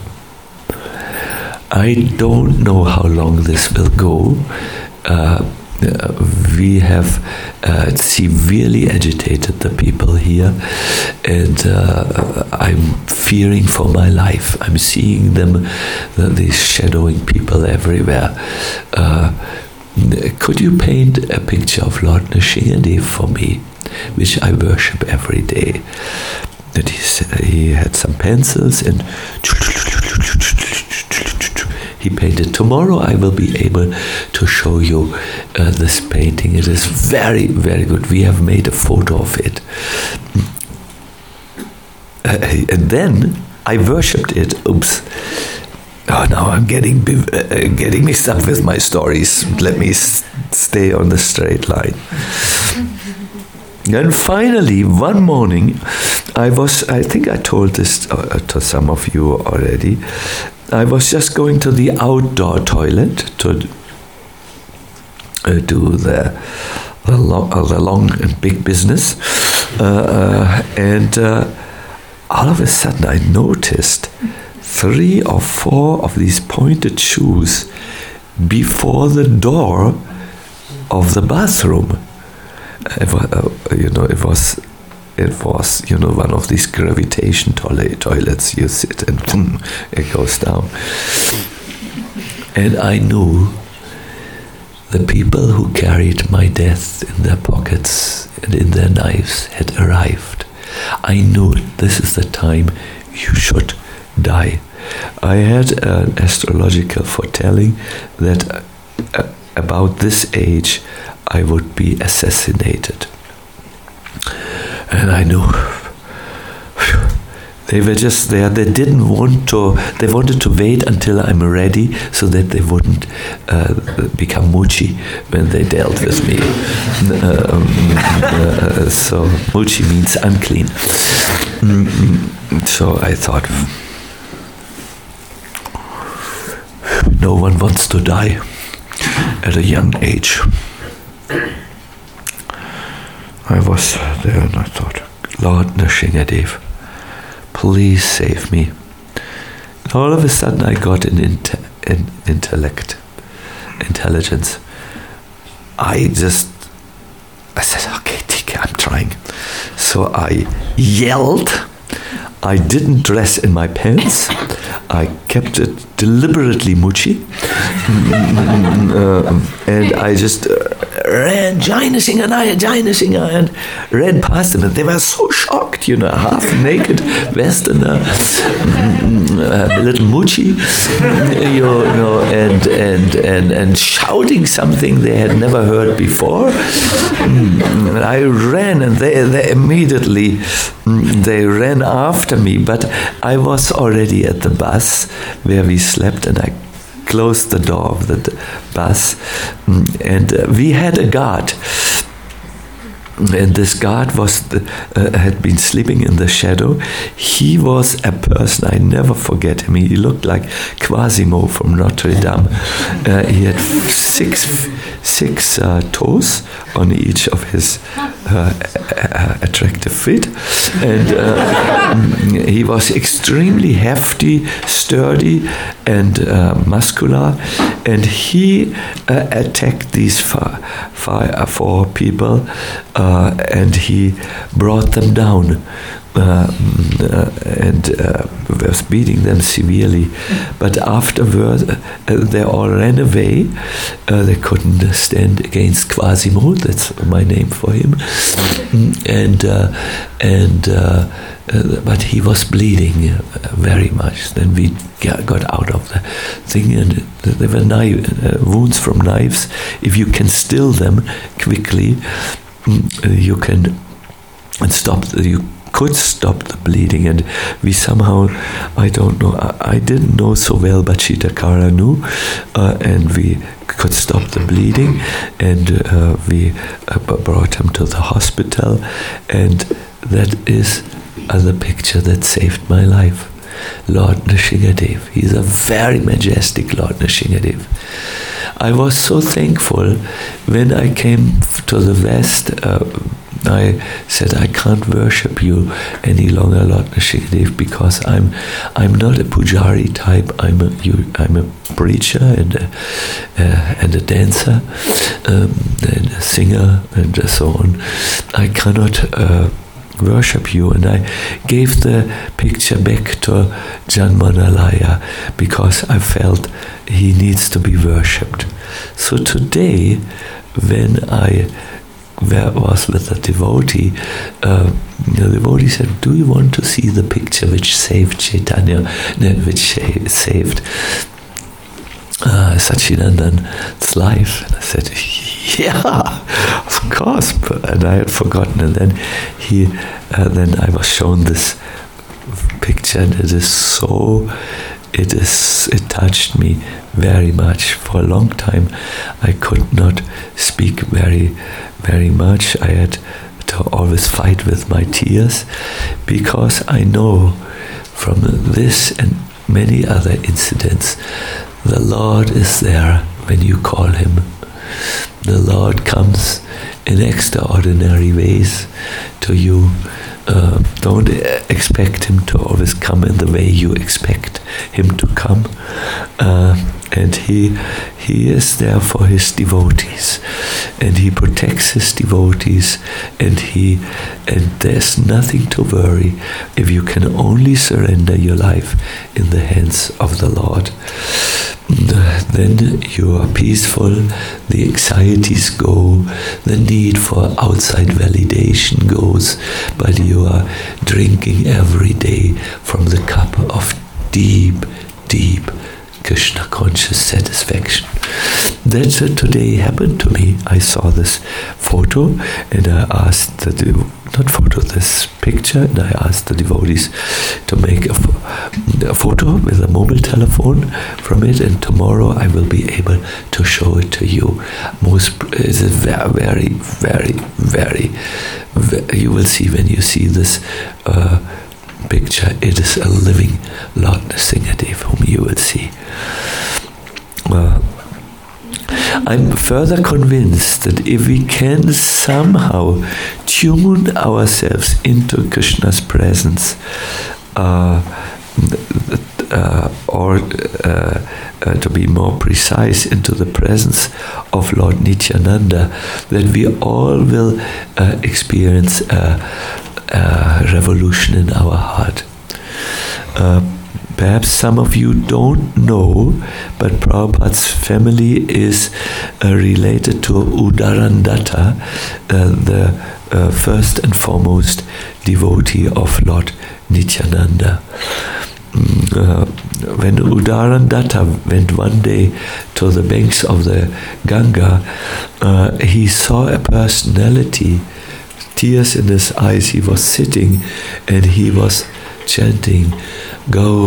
I don't know how long this will go. Uh, Uh, we have uh, severely agitated the people here, and uh, I'm fearing for my life. I'm seeing them, uh, these shadowing people everywhere. Uh, could you paint a picture of Lord Nrsingadev for me, which I worship every day? That he, he had some pencils and he painted. Tomorrow I will be able to show you uh, this painting. It is very, very good. We have made a photo of it. Uh, and then I worshipped it. Oops. Oh, now I'm getting uh, getting mixed up with my stories. Let me s- stay on the straight line. And finally, one morning, I was, I think I told this uh, to some of you already, I was just going to the outdoor toilet to uh, do the, the, long, uh, the long and big business. Uh, uh, and uh, all of a sudden I noticed three or four of these pointed shoes before the door of the bathroom. It was, uh, you know, it was, it was, you know, one of these gravitation toilet, toilets. You sit and boom, it goes down. And I knew the people who carried my death in their pockets and in their knives had arrived. I knew this is the time you should die. I had an astrological foretelling that uh, about this age I would be assassinated. And I knew they were just there. They didn't want to, they wanted to wait until I'm ready so that they wouldn't uh, become muchi when they dealt with me. um, uh, so muchi means unclean. So I thought, no one wants to die at a young age. I was there and I thought, Lord Nrsingadev, please save me. And all of a sudden I got an, inte- an intellect, intelligence. I just, I said, okay, Tika, I'm trying. So I yelled. I didn't dress in my pants. I kept it deliberately muchi. uh, and I just uh, ran, Jai Nrsinga, Jai Nrsinga, and ran past them. And they were so shocked, you know, half naked Westerner, uh, little muchi, you know, and, and, and, and shouting something they had never heard before. And I ran, and they, they immediately, they ran after me, but I was already at the bus where we slept, and I closed the door of the bus, and uh, we had a guard. and this guard was the, uh, had been sleeping in the shadow. He was a person, I never forget him. He looked like Quasimo from Notre Dame. Uh, he had six six uh, toes on each of his uh, attractive feet, and uh, he was extremely hefty, sturdy, and uh, muscular. And he uh, attacked these five, five, four people, uh, and he brought them down. Uh, uh, and uh, was beating them severely. But afterwards, uh, they all ran away. Uh, they couldn't stand against Quasimo. That's my name for him. And uh, and uh, uh, but he was bleeding uh, very much. Then we got out of the thing, and there were knife, uh, wounds from knives. If you can still them quickly, uh, you can and stop. The, you could stop the bleeding, and we somehow, I don't know, I, I didn't know so well, but Chitakara knew, uh, and we could stop the bleeding, and uh, we uh, brought him to the hospital, and that is uh, the picture that saved my life. Lord Nrsingadev. He's a very majestic Lord Nrsingadev. I was so thankful when I came to the West. Uh, I said, I can't worship you any longer, Lord Nrsingadev, because I'm I'm not a pujari type. I'm a you, I'm a preacher and a, uh, and a dancer um, and a singer and so on. I cannot uh, worship you, and I gave the picture back to Janmanalaya because I felt he needs to be worshipped. So today, when I Where was with a devotee, uh, the devotee said, do you want to see the picture which saved Chaitanya, no, which saved uh, Satchidananda's life? And I said, yeah, of course, and I had forgotten. And then he, uh, then I was shown this picture, and it is so, it is, it touched me very much. For a long time, I could not speak very very much. I had to always fight with my tears, because I know from this and many other incidents, the Lord is there when you call him. The Lord comes in extraordinary ways to you. Uh, don't expect him to always come in the way you expect him to come. Uh, and he he is there for his devotees, and he protects his devotees, and he and there's nothing to worry if you can only surrender your life in the hands of the Lord. Then you are peaceful, the anxieties go, the need for outside validation goes, but you are drinking every day from the cup of deep, deep Krishna conscious satisfaction. That's what today happened to me. I saw this photo, and I asked the not photo, this picture, and I asked the devotees to make a, a photo with a mobile telephone from it, and tomorrow I will be able to show it to you. Most it's a very, very, very, very, you will see when you see this uh, picture, it is a living Lord Nrsingadev whom you will see. Uh, I'm further convinced that if we can somehow tune ourselves into Krishna's presence, uh, uh, or uh, uh, to be more precise, into the presence of Lord Nityananda, that we all will uh, experience a, a revolution in our heart. Uh, Perhaps some of you don't know, but Prabhupada's family is uh, related to Udarandatta, uh, the uh, first and foremost devotee of Lord Nityananda. Uh, when Udarandatta went one day to the banks of the Ganga, uh, he saw a personality, tears in his eyes. He was sitting and he was chanting,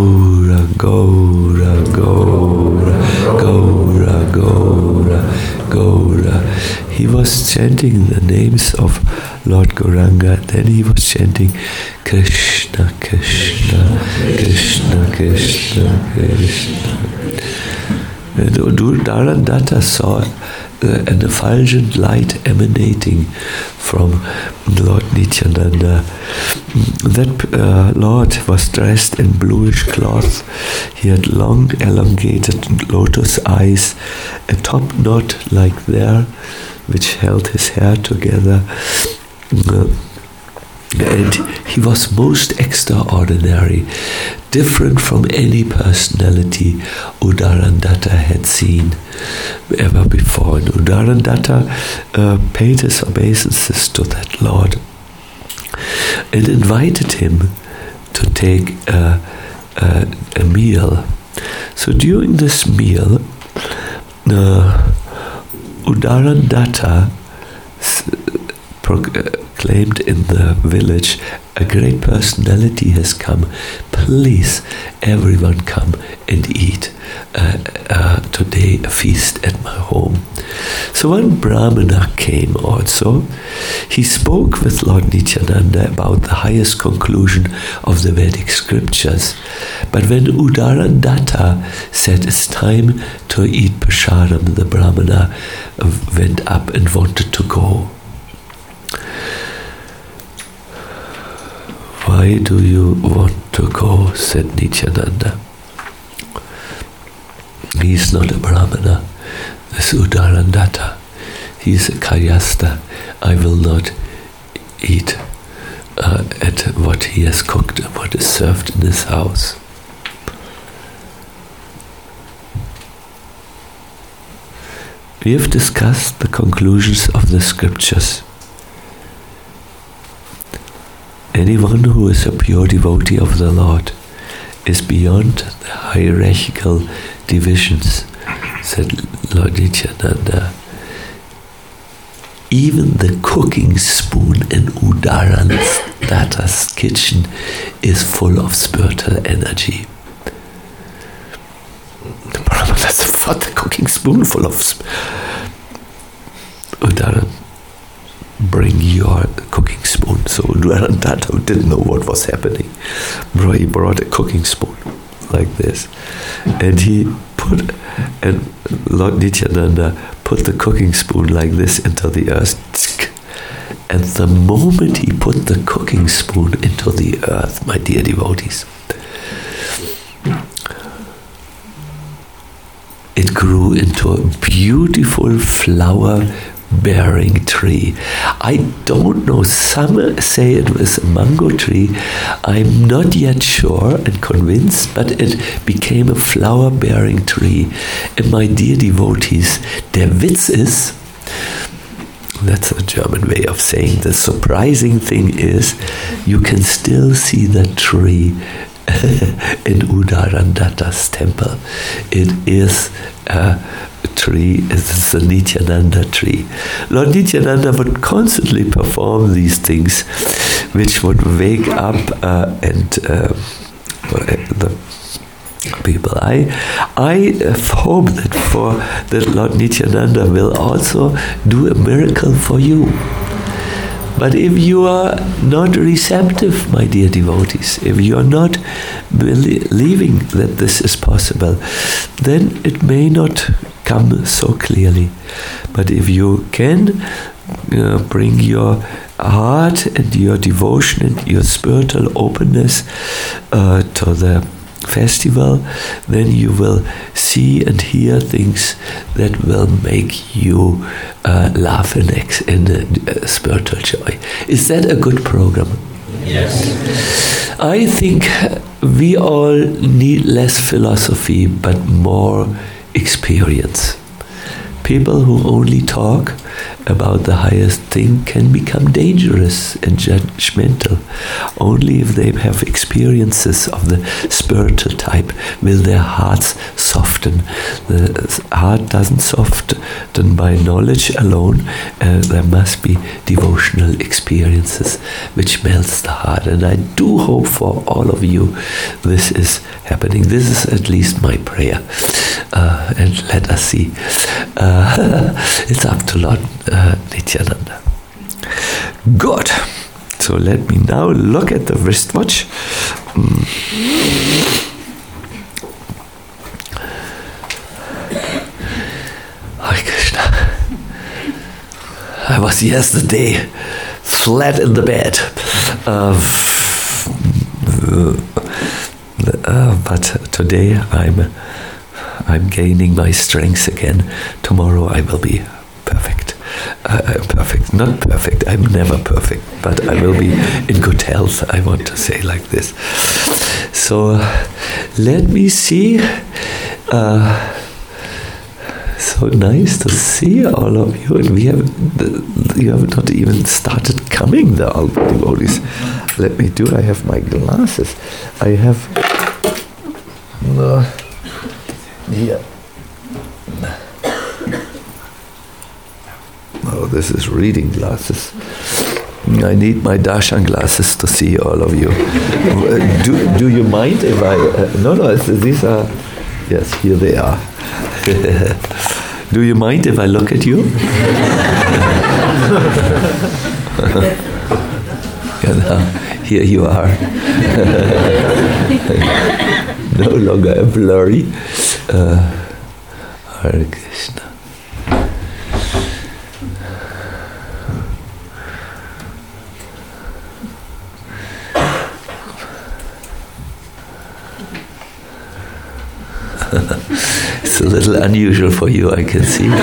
Gaura, Gaura, Gaura, Gaura, Gaura, Gaura. He was chanting the names of Lord Gauranga, then he was chanting Krishna, Krishna, Krishna, Krishna, Krishna. And Udarandatta saw Uh, an effulgent light emanating from Lord Nityananda. That uh, Lord was dressed in bluish cloth. He had long, elongated lotus eyes, a top knot like there, which held his hair together. Uh, And he was most extraordinary, different from any personality Udarandatta had seen ever before. And Udarandatta uh, paid his obeisances to that Lord and invited him to take uh, uh, a meal. So during this meal, uh, Udarandatta proclaimed in the village, a great personality has come. Please, everyone come and eat uh, uh, today a feast at my home. So one Brahmana came also. He spoke with Lord Nityananda about the highest conclusion of the Vedic scriptures. But when Udarandatta said it's time to eat prasadam, the Brahmana went up and wanted to go. Why do you want to go? Said Nityananda. He's not a Brahmana. This Udarandatta. He's a Kayasta. I will not eat uh, at what he has cooked and what is served in his house. We have discussed the conclusions of the scriptures. Anyone who is a pure devotee of the Lord is beyond the hierarchical divisions, said Lord Nityananda. Even the cooking spoon in Udarandatta's kitchen is full of spiritual energy. The Brahmana thought the cooking spoon full of sp- Udaran, bring your cooking spoon. So Udarandatta didn't know what was happening. Bro, he brought a cooking spoon like this, and he put, and Lord Nityananda put the cooking spoon like this into the earth. And the moment he put the cooking spoon into the earth, my dear devotees, it grew into a beautiful flower-bearing tree. I don't know, some say it was a mango tree. I'm not yet sure and convinced, but it became a flower-bearing tree. And my dear devotees, der Witz ist, that's a German way of saying the surprising thing is, you can still see the tree in Udarandatta's temple. It is a tree, it's a Nityananda tree. Lord Nityananda would constantly perform these things, which would wake up uh, and uh, the people. I, I hope that for that Lord Nityananda will also do a miracle for you. But if you are not receptive, my dear devotees, if you are not believing that this is possible, then it may not come so clearly. But if you can uh, bring your heart and your devotion and your spiritual openness uh, to the festival, then you will see and hear things that will make you uh, laugh in, ex- in uh, spiritual joy. Is that a good program? Yes. I think we all need less philosophy but more experience. People who only talk about the highest thing can become dangerous and judgmental. Only if they have experiences of the spiritual type will their hearts soften. The heart doesn't soften by knowledge alone. Uh, there must be devotional experiences which melts the heart. And I do hope for all of you this is happening. This is at least my prayer. Uh, and let us see. Uh, it's up to Lord uh, Nityananda. Good. So let me now look at the wristwatch. Mm. Hare Krishna. I was yesterday flat in the bed. Uh, uh, but today I'm I'm gaining my strength again. Tomorrow I will be perfect. Uh, I'm perfect. Not perfect. I'm never perfect. But I will be in good health. I want to say like this. So let me see. Uh, so nice to see all of you. And we have you have not even started coming, the all devotees. Let me do. I have my glasses. I have. Uh, Here. Oh, this is reading glasses. I need my darshan glasses to see all of you. Do, do you mind if I... Uh, no, no, these are... Yes, here they are. Do you mind if I look at you? Yeah, here you are. No longer blurry. Uh, Hare Krishna. It's a little unusual for you, I can see.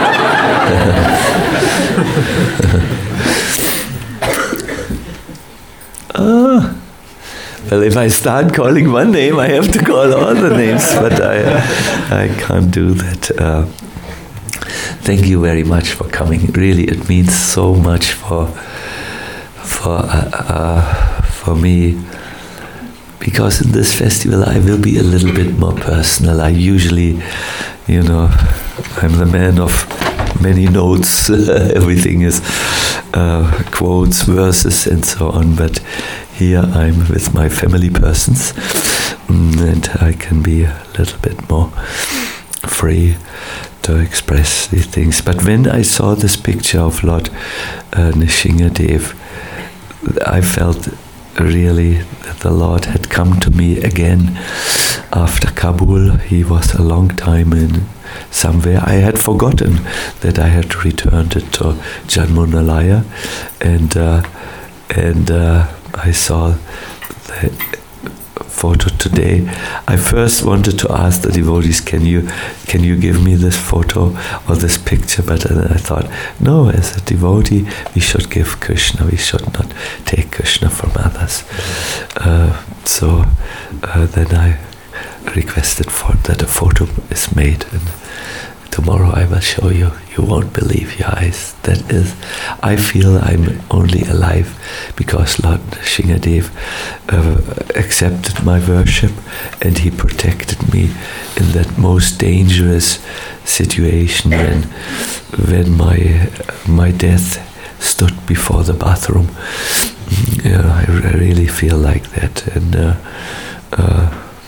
Ah. Well, if I start calling one name, I have to call all the names, but I, I can't do that. Uh, thank you very much for coming. Really, it means so much for for uh, uh, for me, because in this festival I will be a little bit more personal. I usually, you know, I'm the man of many notes. Everything is uh, quotes, verses, and so on, but here I'm with my family persons, and I can be a little bit more free to express these things. But when I saw this picture of Lord uh, Nrsingadev, I felt really that the Lord had come to me again after Kabul. He was a long time in somewhere. I had forgotten that I had returned it to Janmunalaya, and uh, and uh, I saw the photo today. I first wanted to ask the devotees, can you can you give me this photo or this picture? But then I thought, no, as a devotee, we should give Krishna. We should not take Krishna from others. Uh, so uh, then I requested for that a photo is made, and tomorrow I will show you. You won't believe your eyes. That is, I feel I'm only alive because Lord Nrsingadev uh, accepted my worship, and he protected me in that most dangerous situation when when my my death stood before the bathroom. Yeah, I really feel like that, and uh, uh,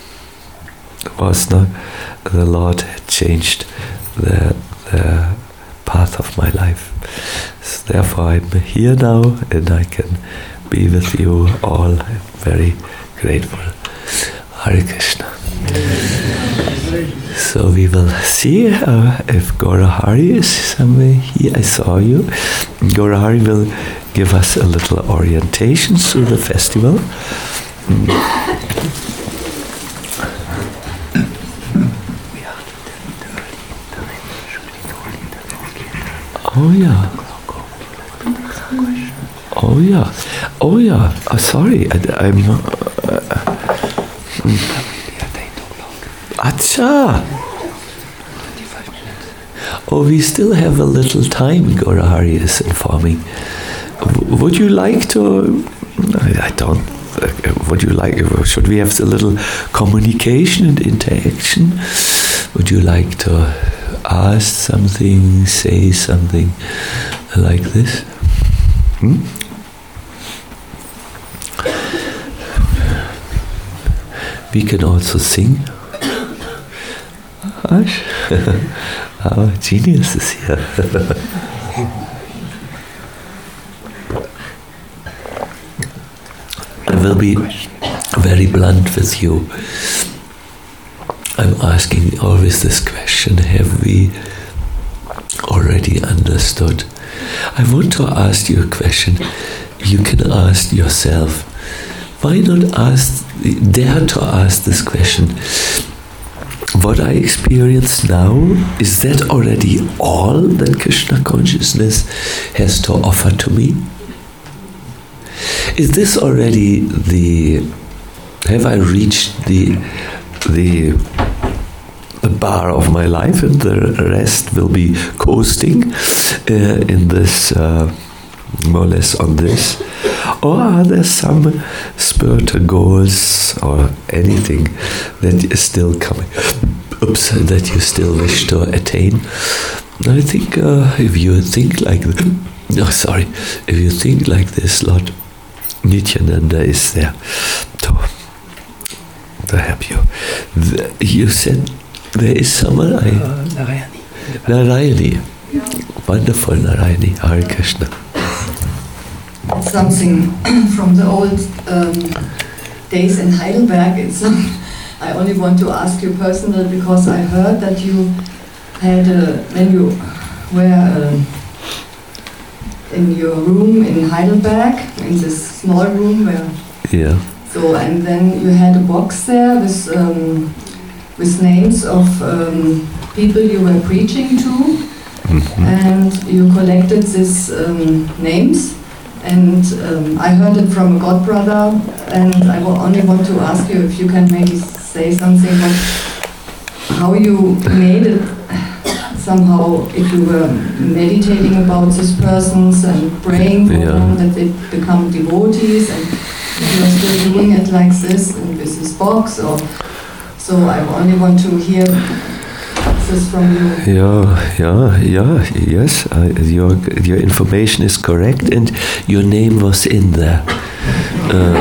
was not the Lord had changed the the path of my life. So therefore, I'm here now, and I can be with you all. I'm very grateful. Hare Krishna. So we will see uh, if Gaurahari is somewhere here. I saw you. Gaurahari will give us a little orientation through the festival. Mm. Oh yeah. Oh yeah. Oh yeah. Oh, sorry, I, I'm. Uh, Acha. Oh, we still have a little time, Gaurahari is informing. W- would you like to... I, I don't... Would you like... Should we have a little communication and interaction? Would you like to ask something, say something like this? Hmm? We can also sing. Ash? Our genius is here. I will be very blunt with you. I'm asking always this question, have we already understood? I want to ask you a question you can ask yourself. Why not ask, dare to ask this question? What I experience now, is that already all that Krishna consciousness has to offer to me? Is this already the, have I reached the, the, the bar of my life and the rest will be coasting uh, in this, uh, more or less on this? Or are there some spiritual goals or anything that is still coming, oops, that you still wish to attain? I think uh, if you think like this, no, sorry, if you think like this, Lord Nityananda is there to, to help you. The, you said there is someone I... Uh, Narayani. Narayani. Wonderful Narayani. Hare Krishna. Something from the old um, days in Heidelberg. It's, um, I only want to ask you personally because I heard that you had, a, when you were um, in your room in Heidelberg, in this small room where... Yeah. So, and then you had a box there with, um, with names of um, people you were preaching to, mm-hmm. and you collected these um, names. And um, I heard it from a godbrother, and I will only want to ask you if you can maybe say something about how you made it somehow, if you were meditating about these persons and praying for yeah. them, that they become devotees, and if you are still doing it like this and with this box, or so I only want to hear this from you. Yeah, yeah, yeah, yes, uh, your, your information is correct, and your name was in there. Uh,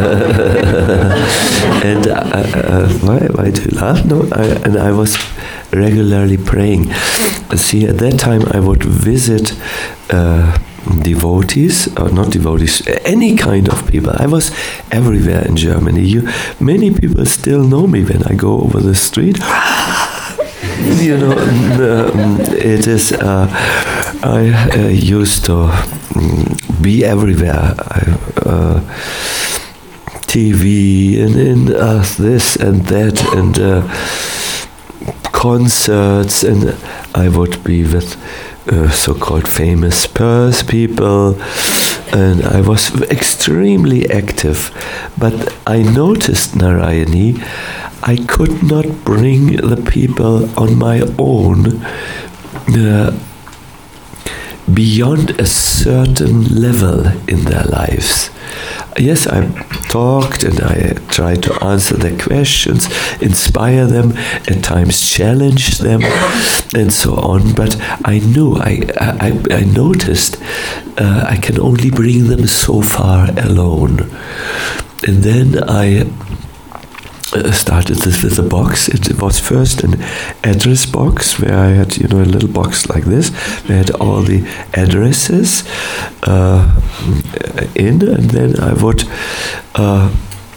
and uh, uh, why, why do you laugh? No, I, and I was regularly praying. See, at that time I would visit uh, devotees, or not devotees, any kind of people. I was everywhere in Germany. You, many people still know me when I go over the street. You know, um, it is. Uh, I uh, used to um, be everywhere. I, uh, T V and in uh, this and that and uh, concerts, and I would be with uh, so-called famous pers people, and I was extremely active. But I noticed, Narayani, I could not bring the people on my own uh, beyond a certain level in their lives. Yes, I talked and I tried to answer their questions, inspire them, at times challenge them, and so on. But I knew, I I, I noticed, uh, I can only bring them so far alone. And then I Uh, started this with a box. It was first an address box where I had, you know, a little box like this. We had all the addresses uh, in, and then I would uh,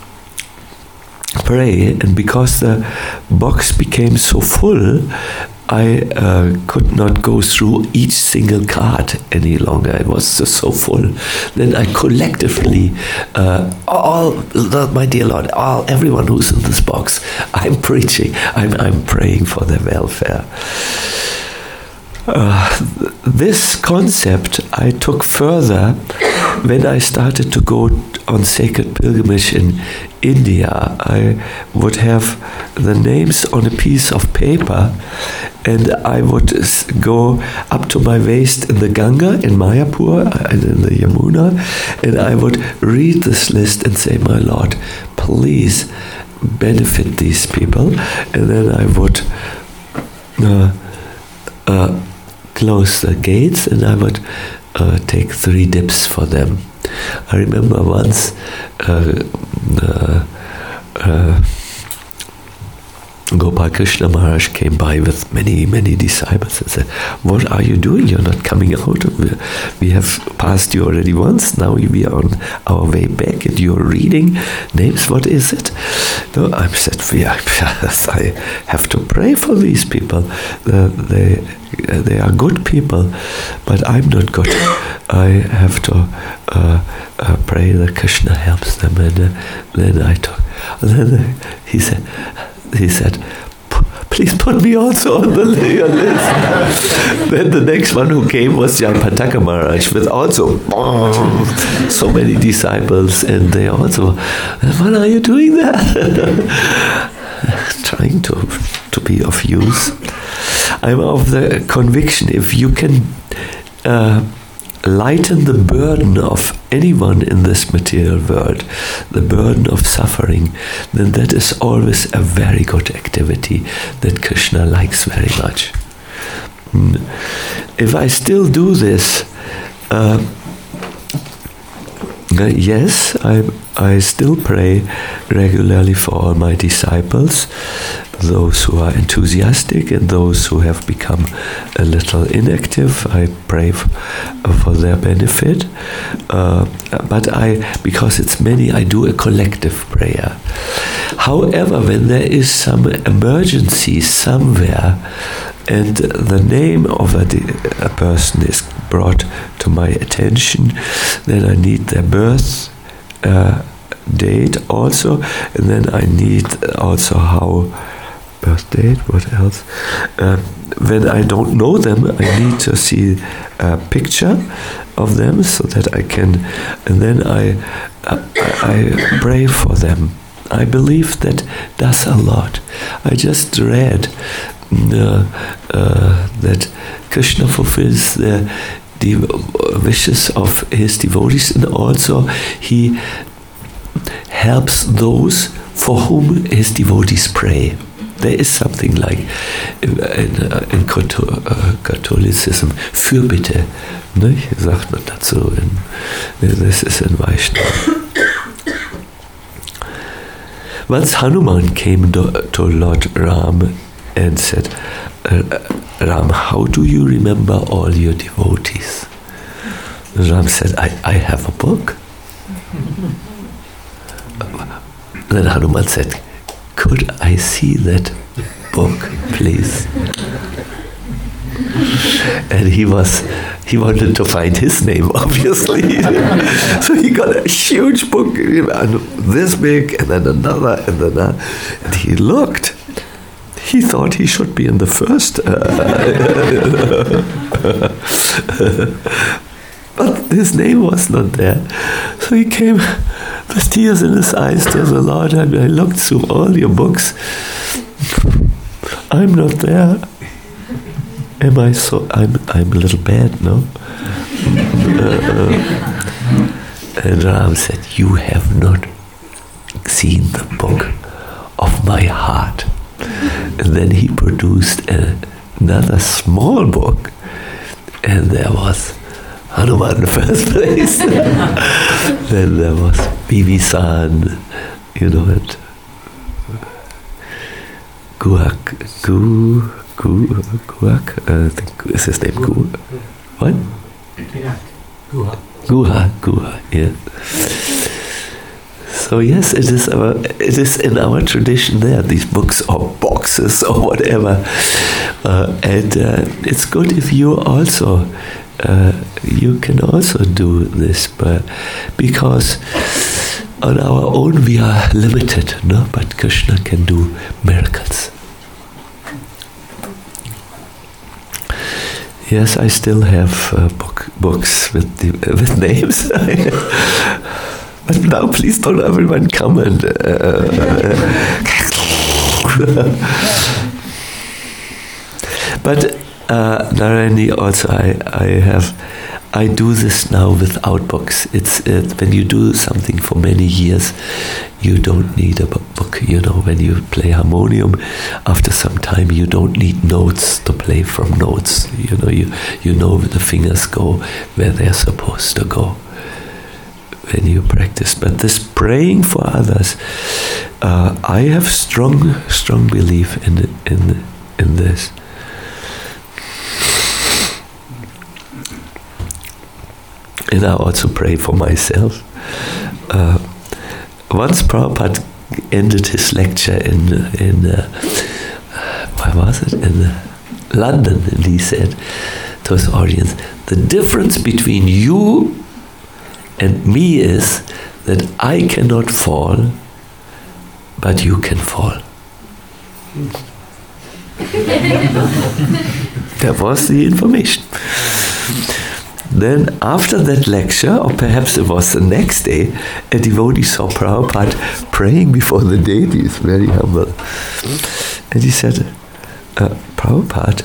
pray. And because the box became so full, I uh, could not go through each single card any longer. It was so, so full. Then I collectively, uh, all, my dear Lord, all, everyone who's in this box, I'm preaching, I'm, I'm praying for their welfare. uh, this concept I took further when I started to go on sacred pilgrimage in India. I would have the names on a piece of paper, and I would go up to my waist in the Ganga, in Mayapur, and in the Yamuna, and I would read this list and say, my Lord, please benefit these people. And then I would uh, uh, close the gates, and I would uh, take three dips for them. I remember once uh, uh, uh, Gopal Krishna Maharaj came by with many, many disciples and said, what are you doing? You're not coming out. We have passed you already once. Now we are on our way back and you're reading names. What is it? No, I said, yes, I have to pray for these people. Uh, they, uh, they are good people, but I'm not good. I have to uh, uh, pray that Krishna helps them. And uh, then I took, and then uh, he said, He said, please put me also on the list. Then the next one who came was Jampataka Maharaj with also oh, so many disciples, and they also, what are you doing there? Trying to, to be of use. I'm of the conviction, if you can uh, lighten the burden of anyone in this material world, the burden of suffering, then that is always a very good activity that Krishna likes very much. If I still do this, uh, yes, I I still pray regularly for all my disciples, those who are enthusiastic and those who have become a little inactive. I pray f- for their benefit. Uh, but I, because it's many, I do a collective prayer. However, when there is some emergency somewhere, and the name of a, a person is brought to my attention, then I need their birth uh, date also, and then I need also how birth date, what else? Uh, when I don't know them, I need to see a picture of them so that I can, and then I, uh, I pray for them. I believe that does a lot. I just read uh, uh, that Krishna fulfills the, the wishes of his devotees, and also he helps those for whom his devotees pray. There is something like in, in Catholicism, Fürbitte, ne? Sagt man dazu. In, this is in Vaishnava. Once Hanuman came to, to Lord Ram and said, Ram, how do you remember all your devotees? Ram said, I, I have a book. Then Hanuman said, could I see that book, please? And he was, he wanted to find his name, obviously. So he got a huge book, this big, and then another, and then another. And he looked. He thought he should be in the first. But his name was not there. So he came with tears in his eyes to the Lord, and I looked through all your books. I'm not there. Am I so? I'm I'm a little bad, no? Uh, and Ram said, you have not seen the book of my heart. And then he produced a, another small book, and there was Hanuman in the first place. Then there was Bibisan, you know it. Guhak, Gu, Gu, Guhak, uh, I think is his name Gu. What? Guha. Guha, Guha, yeah. So yes, it is our, it is in our tradition there, these books or boxes or whatever. Uh, and uh, it's good if you also, uh, you can also do this, but because on our own we are limited, no? But Krishna can do miracles. Yes, I still have uh, book, books with the, uh, with names. But now, please don't everyone come and. Uh, but uh, Narayani, also I I have. I do this now without books. It's uh, when you do something for many years, you don't need a book. You know, when you play harmonium, after some time, you don't need notes to play from notes. You know, you you know where the fingers go, where they're supposed to go when you practice. But this praying for others, uh, I have strong strong belief in in in this. And I also pray for myself. Uh, once Prabhupada ended his lecture in in uh, where was it in uh, London, and he said to his audience, "The difference between you and me is that I cannot fall, but you can fall." That was the information. Then after that lecture, or perhaps it was the next day, a devotee saw Prabhupada praying before the deities, very humble. And he said, uh, Prabhupada,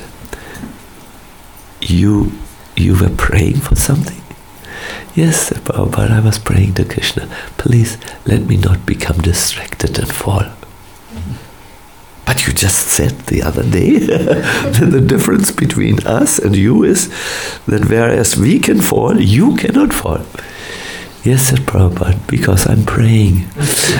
you, you were praying for something? Yes, said Prabhupada, I was praying to Krishna. Please let me not become distracted and fall. But you just said the other day that the difference between us and you is that whereas we can fall, you cannot fall. Yes, said Prabhupada, because I'm praying.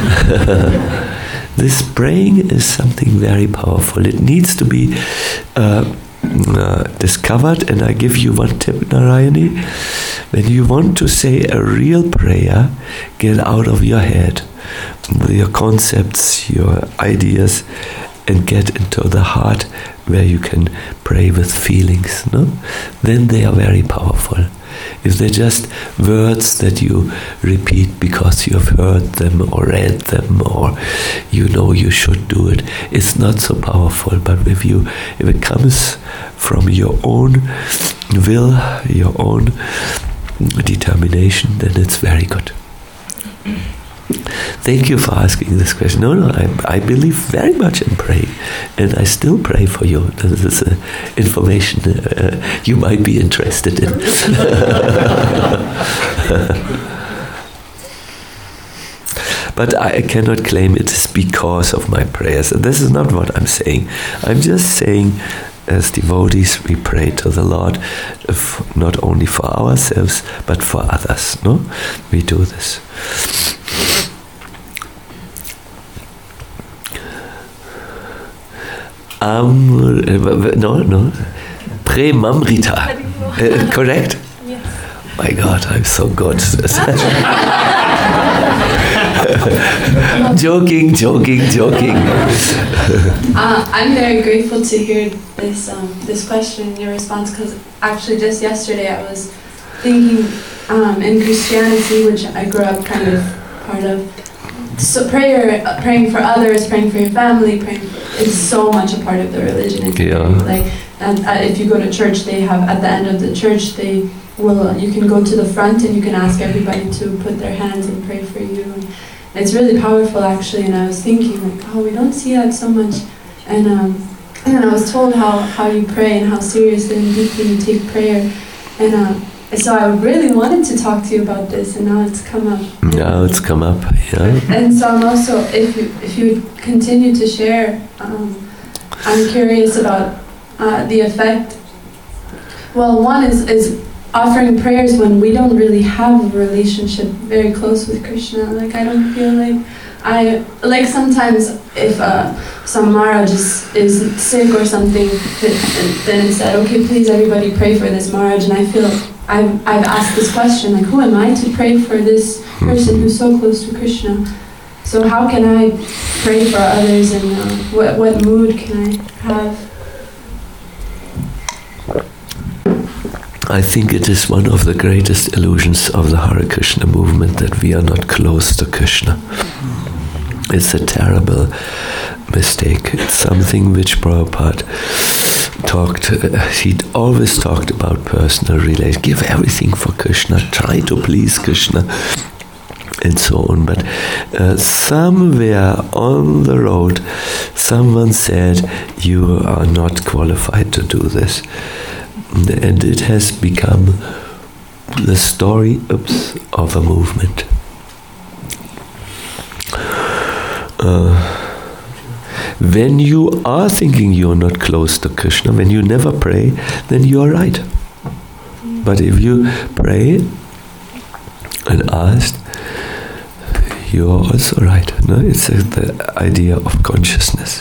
This praying is something very powerful. It needs to be uh, uh, discovered, and I give you one tip, Narayani. When you want to say a real prayer, get out of your head, your concepts, your ideas, and get into the heart where you can pray with feelings, no? Then they are very powerful. If they're just words that you repeat because you have heard them or read them or you know you should do it, it's not so powerful. But if you, if it comes from your own will, your own determination, then it's very good. Thank you for asking this question. No, no, I, I believe very much in praying, and I still pray for you. This is uh, information uh, you might be interested in. But I cannot claim it is because of my prayers. And this is not what I'm saying. I'm just saying, as devotees, we pray to the Lord, not only for ourselves, but for others. No, we do this. Um, no, no. Premamrita. Uh, correct? Yes. My God, I'm so good. joking, joking, joking. uh, I'm very grateful to hear this um, this question, your response, because actually just yesterday I was thinking um, in Christianity, which I grew up kind of part of, so prayer, uh, praying for others, praying for your family, praying for, is so much a part of the religion. Yeah. Like, and uh, if you go to church, they have at the end of the church, they will. You can go to the front and you can ask everybody to put their hands and pray for you. And it's really powerful, actually. And I was thinking, like, oh, we don't see that so much. And um, and then I was told how how you pray and how seriously and deeply you take prayer. And uh, so I really wanted to talk to you about this, and now it's come up. Now it's come up, yeah. And so I'm also, if you if you would continue to share, um, I'm curious about uh, the effect. Well, one is is offering prayers when we don't really have a relationship very close with Krishna. Like, I don't feel like I like sometimes if uh, some Maharaj is, is sick or something, then it's said, okay, please everybody pray for this Maharaj, and I feel I've I've asked this question, like, who am I to pray for this person who's so close to Krishna? So how can I pray for others, and uh, what what mood can I have? I think it is one of the greatest illusions of the Hare Krishna movement that we are not close to Krishna. It's a terrible mistake. It's something which Prabhupada talked, uh, he'd always talked about personal relations. Give everything for Krishna, try to please Krishna, and so on. But uh, somewhere on the road, someone said, you are not qualified to do this. And it has become the story oops, of a movement. Uh, when you are thinking you're not close to Krishna, when you never pray, then you are right. But if you pray and ask, you are also right. No, it's a, the idea of consciousness.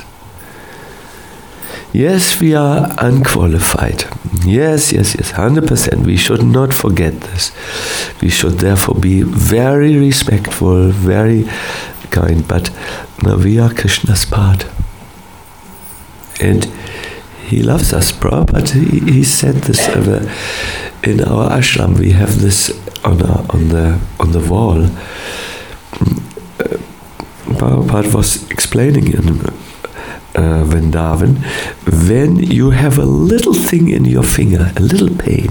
Yes, we are unqualified. Yes, yes, yes, one hundred percent. We should not forget this. We should therefore be very respectful, very kind. But no, we are Krishna's part. And he loves us. Prabhupada, he, he said this uh, in our ashram. We have this on, our, on, the, on the wall. Uh, Prabhupada was explaining in Uh, Vrindavan, when you have a little thing in your finger, a little pain,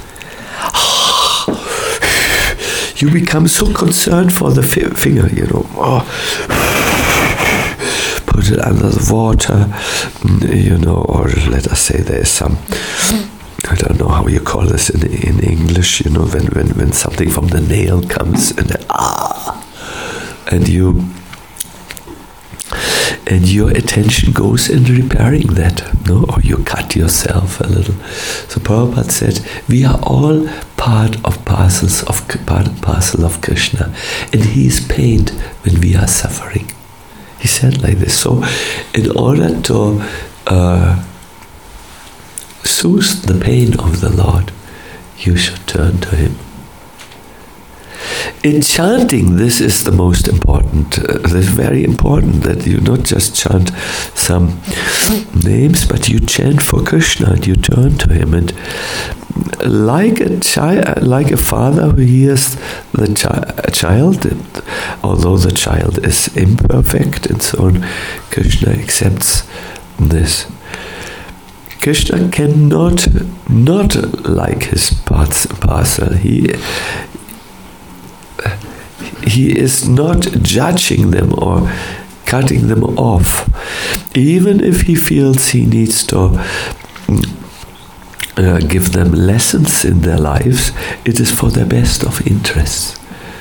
you become so concerned for the fi- finger, you know, oh, put it under the water, you know, or let us say there's some, I don't know how you call this in, in English, you know, when, when, when something from the nail comes and ah, and you and your attention goes in repairing that, no? Or you cut yourself a little. So Prabhupada said, we are all part of parcels of part parcel of Krishna, and He is pained when we are suffering. He said like this. So, in order to uh, soothe the pain of the Lord, you should turn to Him. In chanting, this is the most important. Uh, this is very important that you not just chant some names, but you chant for Krishna and you turn to Him. And like a child, like a father who hears the chi- child, although the child is imperfect and so on, Krishna accepts this. Krishna cannot not like his parcel. He. He is not judging them or cutting them off. Even if he feels he needs to uh, give them lessons in their lives, it is for their best of interests.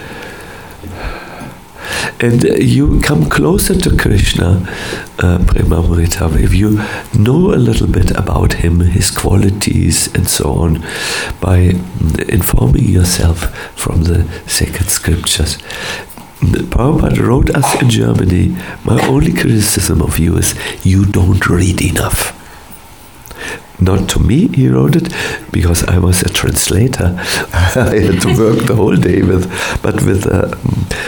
And uh, you come closer to Krishna, uh, Premamrita, if you know a little bit about him, his qualities and so on, by informing yourself from the sacred scriptures. Prabhupada wrote us in Germany, my only criticism of you is you don't read enough. Not to me, he wrote it, because I was a translator. I had to work the whole day with, but with uh,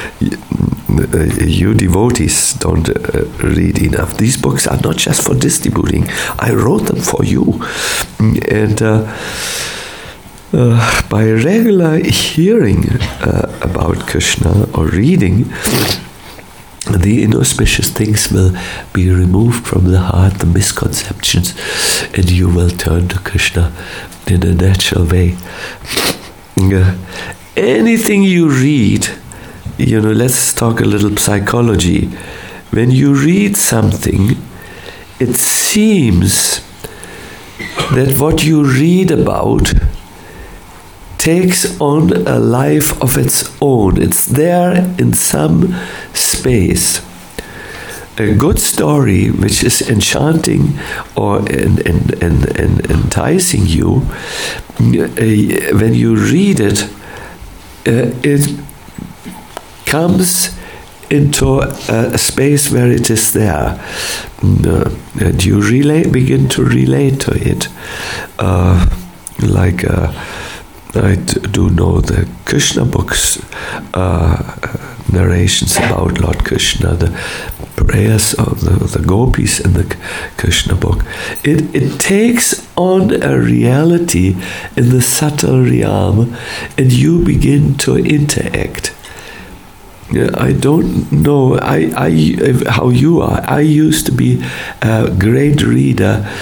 you devotees don't uh, read enough. These books are not just for distributing. I wrote them for you. And uh, uh, by regular hearing uh, about Krishna or reading, the inauspicious things will be removed from the heart, the misconceptions, and you will turn to Krishna in a natural way. Uh, anything you read, you know, let's talk a little psychology. When you read something, it seems that what you read about takes on a life of its own. It's there in some space. A good story which is enchanting or en- en- en- en- enticing you, uh, when you read it, uh, it comes into a, a space where it is there. Uh, and you relate, begin to relate to it. Uh, like uh, I do know the Krishna books, uh, narrations about Lord Krishna, the prayers of the, the gopis in the Krishna book. It, it takes on a reality in the subtle realm, and you begin to interact. I don't know I, I, how you are. I used to be a great reader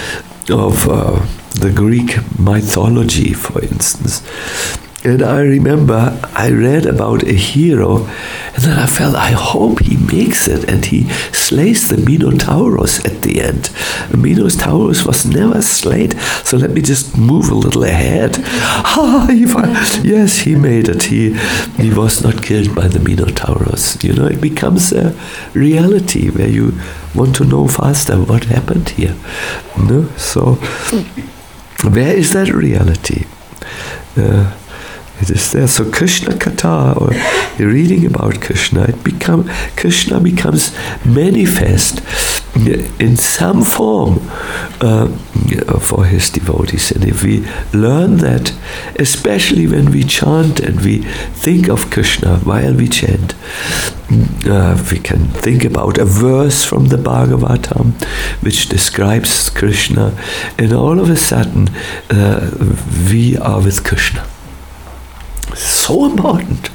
of uh, the Greek mythology, for instance. And I remember I read about a hero, and then I felt, I hope he makes it, and he slays the Minotaurus at the end. The Minotaurus was never slayed, so let me just move a little ahead. Ah, he, yes, he made it. He he was not killed by the Minotaurus. You know, it becomes a reality where you want to know faster what happened here. No? So, where is that reality? Uh, It is there. So Krishna Katha, or reading about Krishna, it become Krishna becomes manifest in some form uh, for his devotees. And if we learn that, especially when we chant and we think of Krishna while we chant, uh, we can think about a verse from the Bhagavatam which describes Krishna, and all of a sudden uh, we are with Krishna. So important.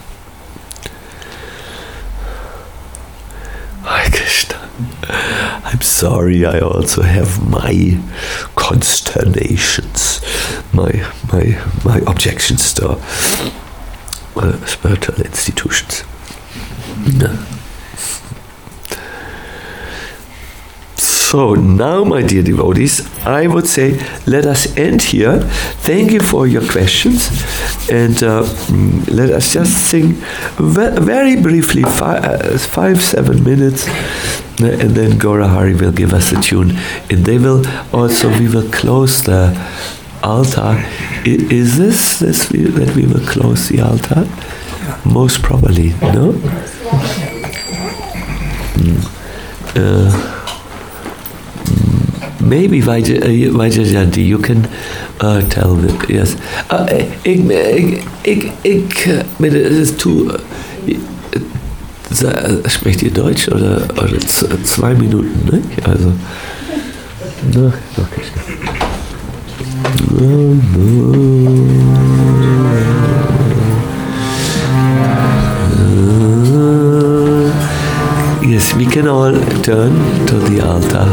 Hare Krishna. I'm sorry, I also have my consternations, my my my objections to uh, spiritual institutions. No. So now, my dear devotees, I would say let us end here. Thank you for your questions, and uh, let us just sing ve- very briefly, five, uh, five, seven minutes, and then Gaura Hari will give us a tune, and they will also, we will close the altar. I, is this, this we, that we will close the altar? Most probably, no? Mm. Uh, Maybe Vaijayanti, you can uh, tell me, yes. Uh, ik, ik, ik, ik, het is toe, sprecht ihr Deutsch oder, oder zwei Minuten, ne? Also, na, okay. Yes, we can all turn to the altar.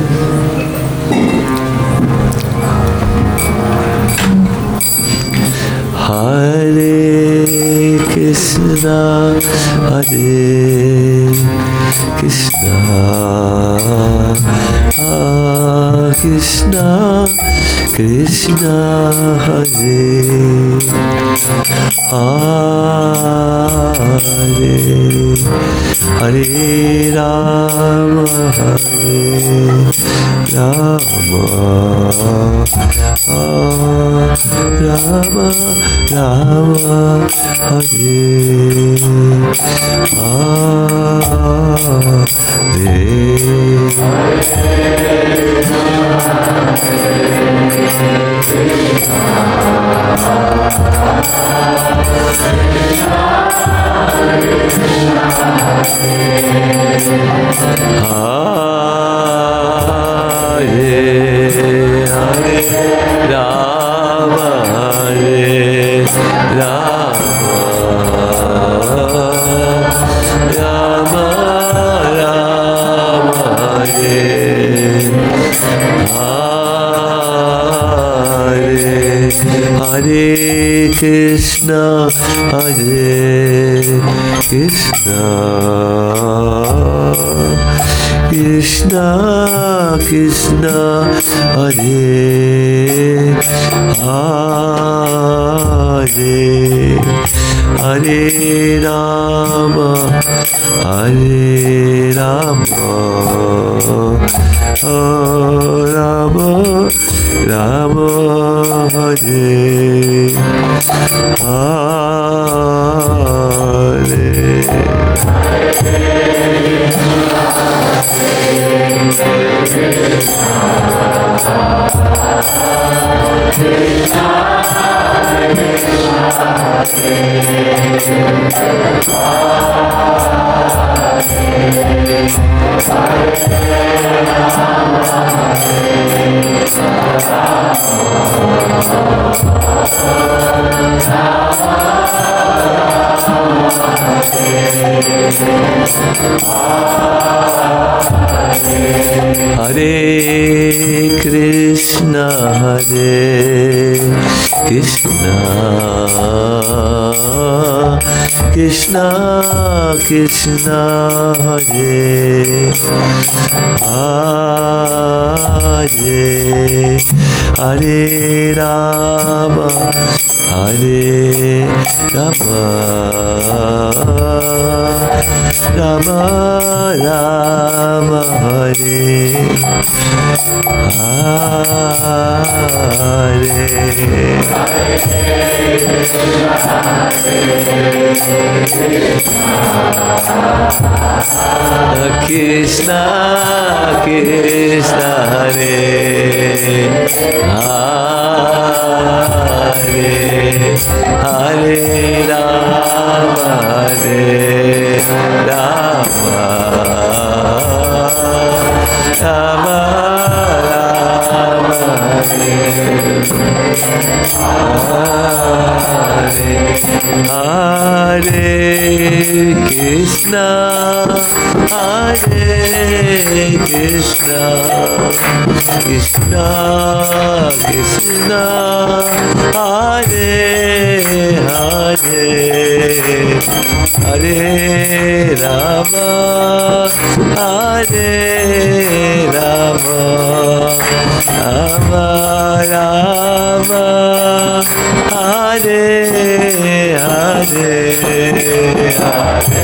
Hare Krishna, Hare Krishna, Hare Krishna, Krishna Hare, Hare Hare Rama, Hare Rama, Rama Rama, Hare Hare Krishna, Hare Krishna, Krishna Krishna, Hare Hare, Hare Rama, Hare Rama, Oh Rama, Rama Hare Hare Krishna, Krishna Krishna Hare Hare Hare Rama Hare Rama Rama Rama Hare Hare Krishna Krishna Hare Hare Hare Rama Hare Rama Rama Rama Hare Hare Krishna Hare Krishna Krishna Krishna Hare Hare Hare Rama Hare Rama Rama Rama Hare Hare Hare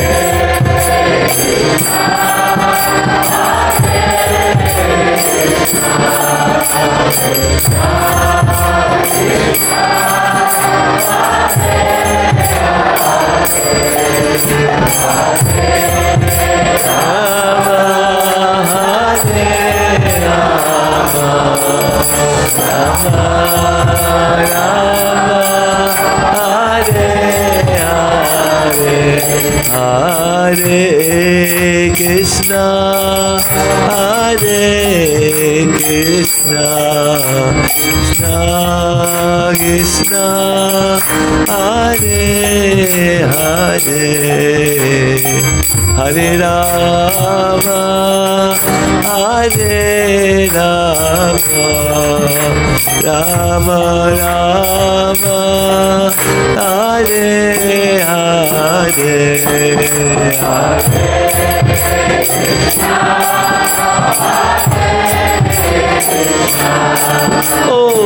Hare Krishna Hare Krishna Krishna Krishna Hare Hare Hare Rama Hare Rama Rama Rama Hare Hare Oh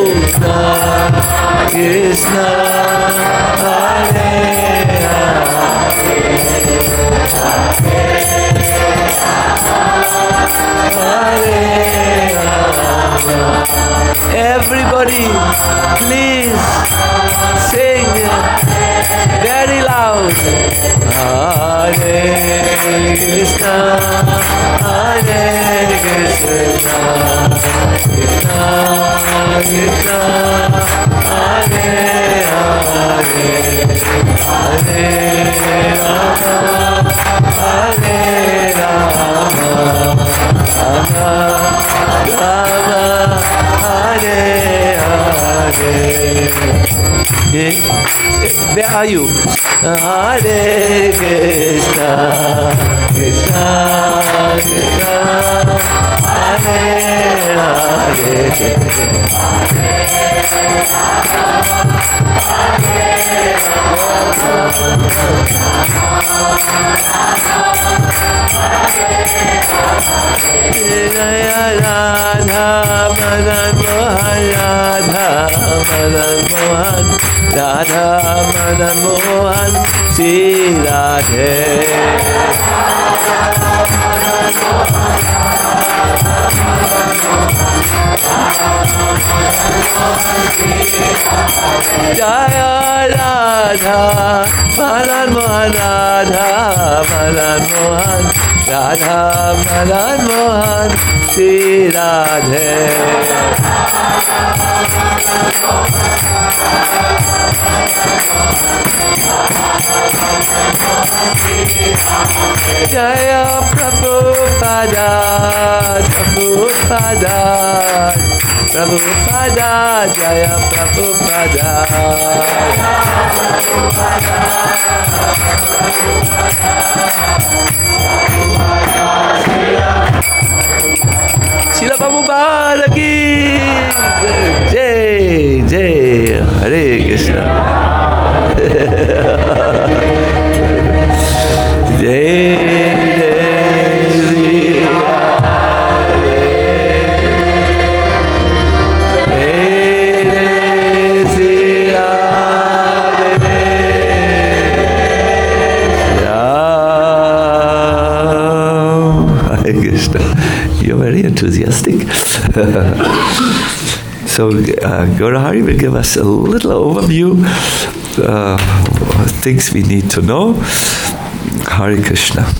Krishna Hare Hare Everybody, please sing very loud. Hare Krishna, Hare Krishna, Krishna Krishna, Hare Hare, Hare Rama, Hare Rama, Rama Rama, Hare Hare. Yeah. Where are you? Hare Krishna, Krishna Krishna, Hare Hare. Jaya Radha Madan Mohan, Radha Madan Mohan, Radha Madan Mohan, Sri Radhe. Jaya Radha Madan Mohan, Radha Madan Mohan, Radha Madan Mohan, Sri Radhe. Jaya Prabhupada, Prabhupada, Prabhupada, Jaya Prabhupada. Srila Prabhupada ki Jai, Jai, Hare Krishna. very enthusiastic. So uh, Gaurahari will give us a little overview, uh, things we need to know. Hare Krishna.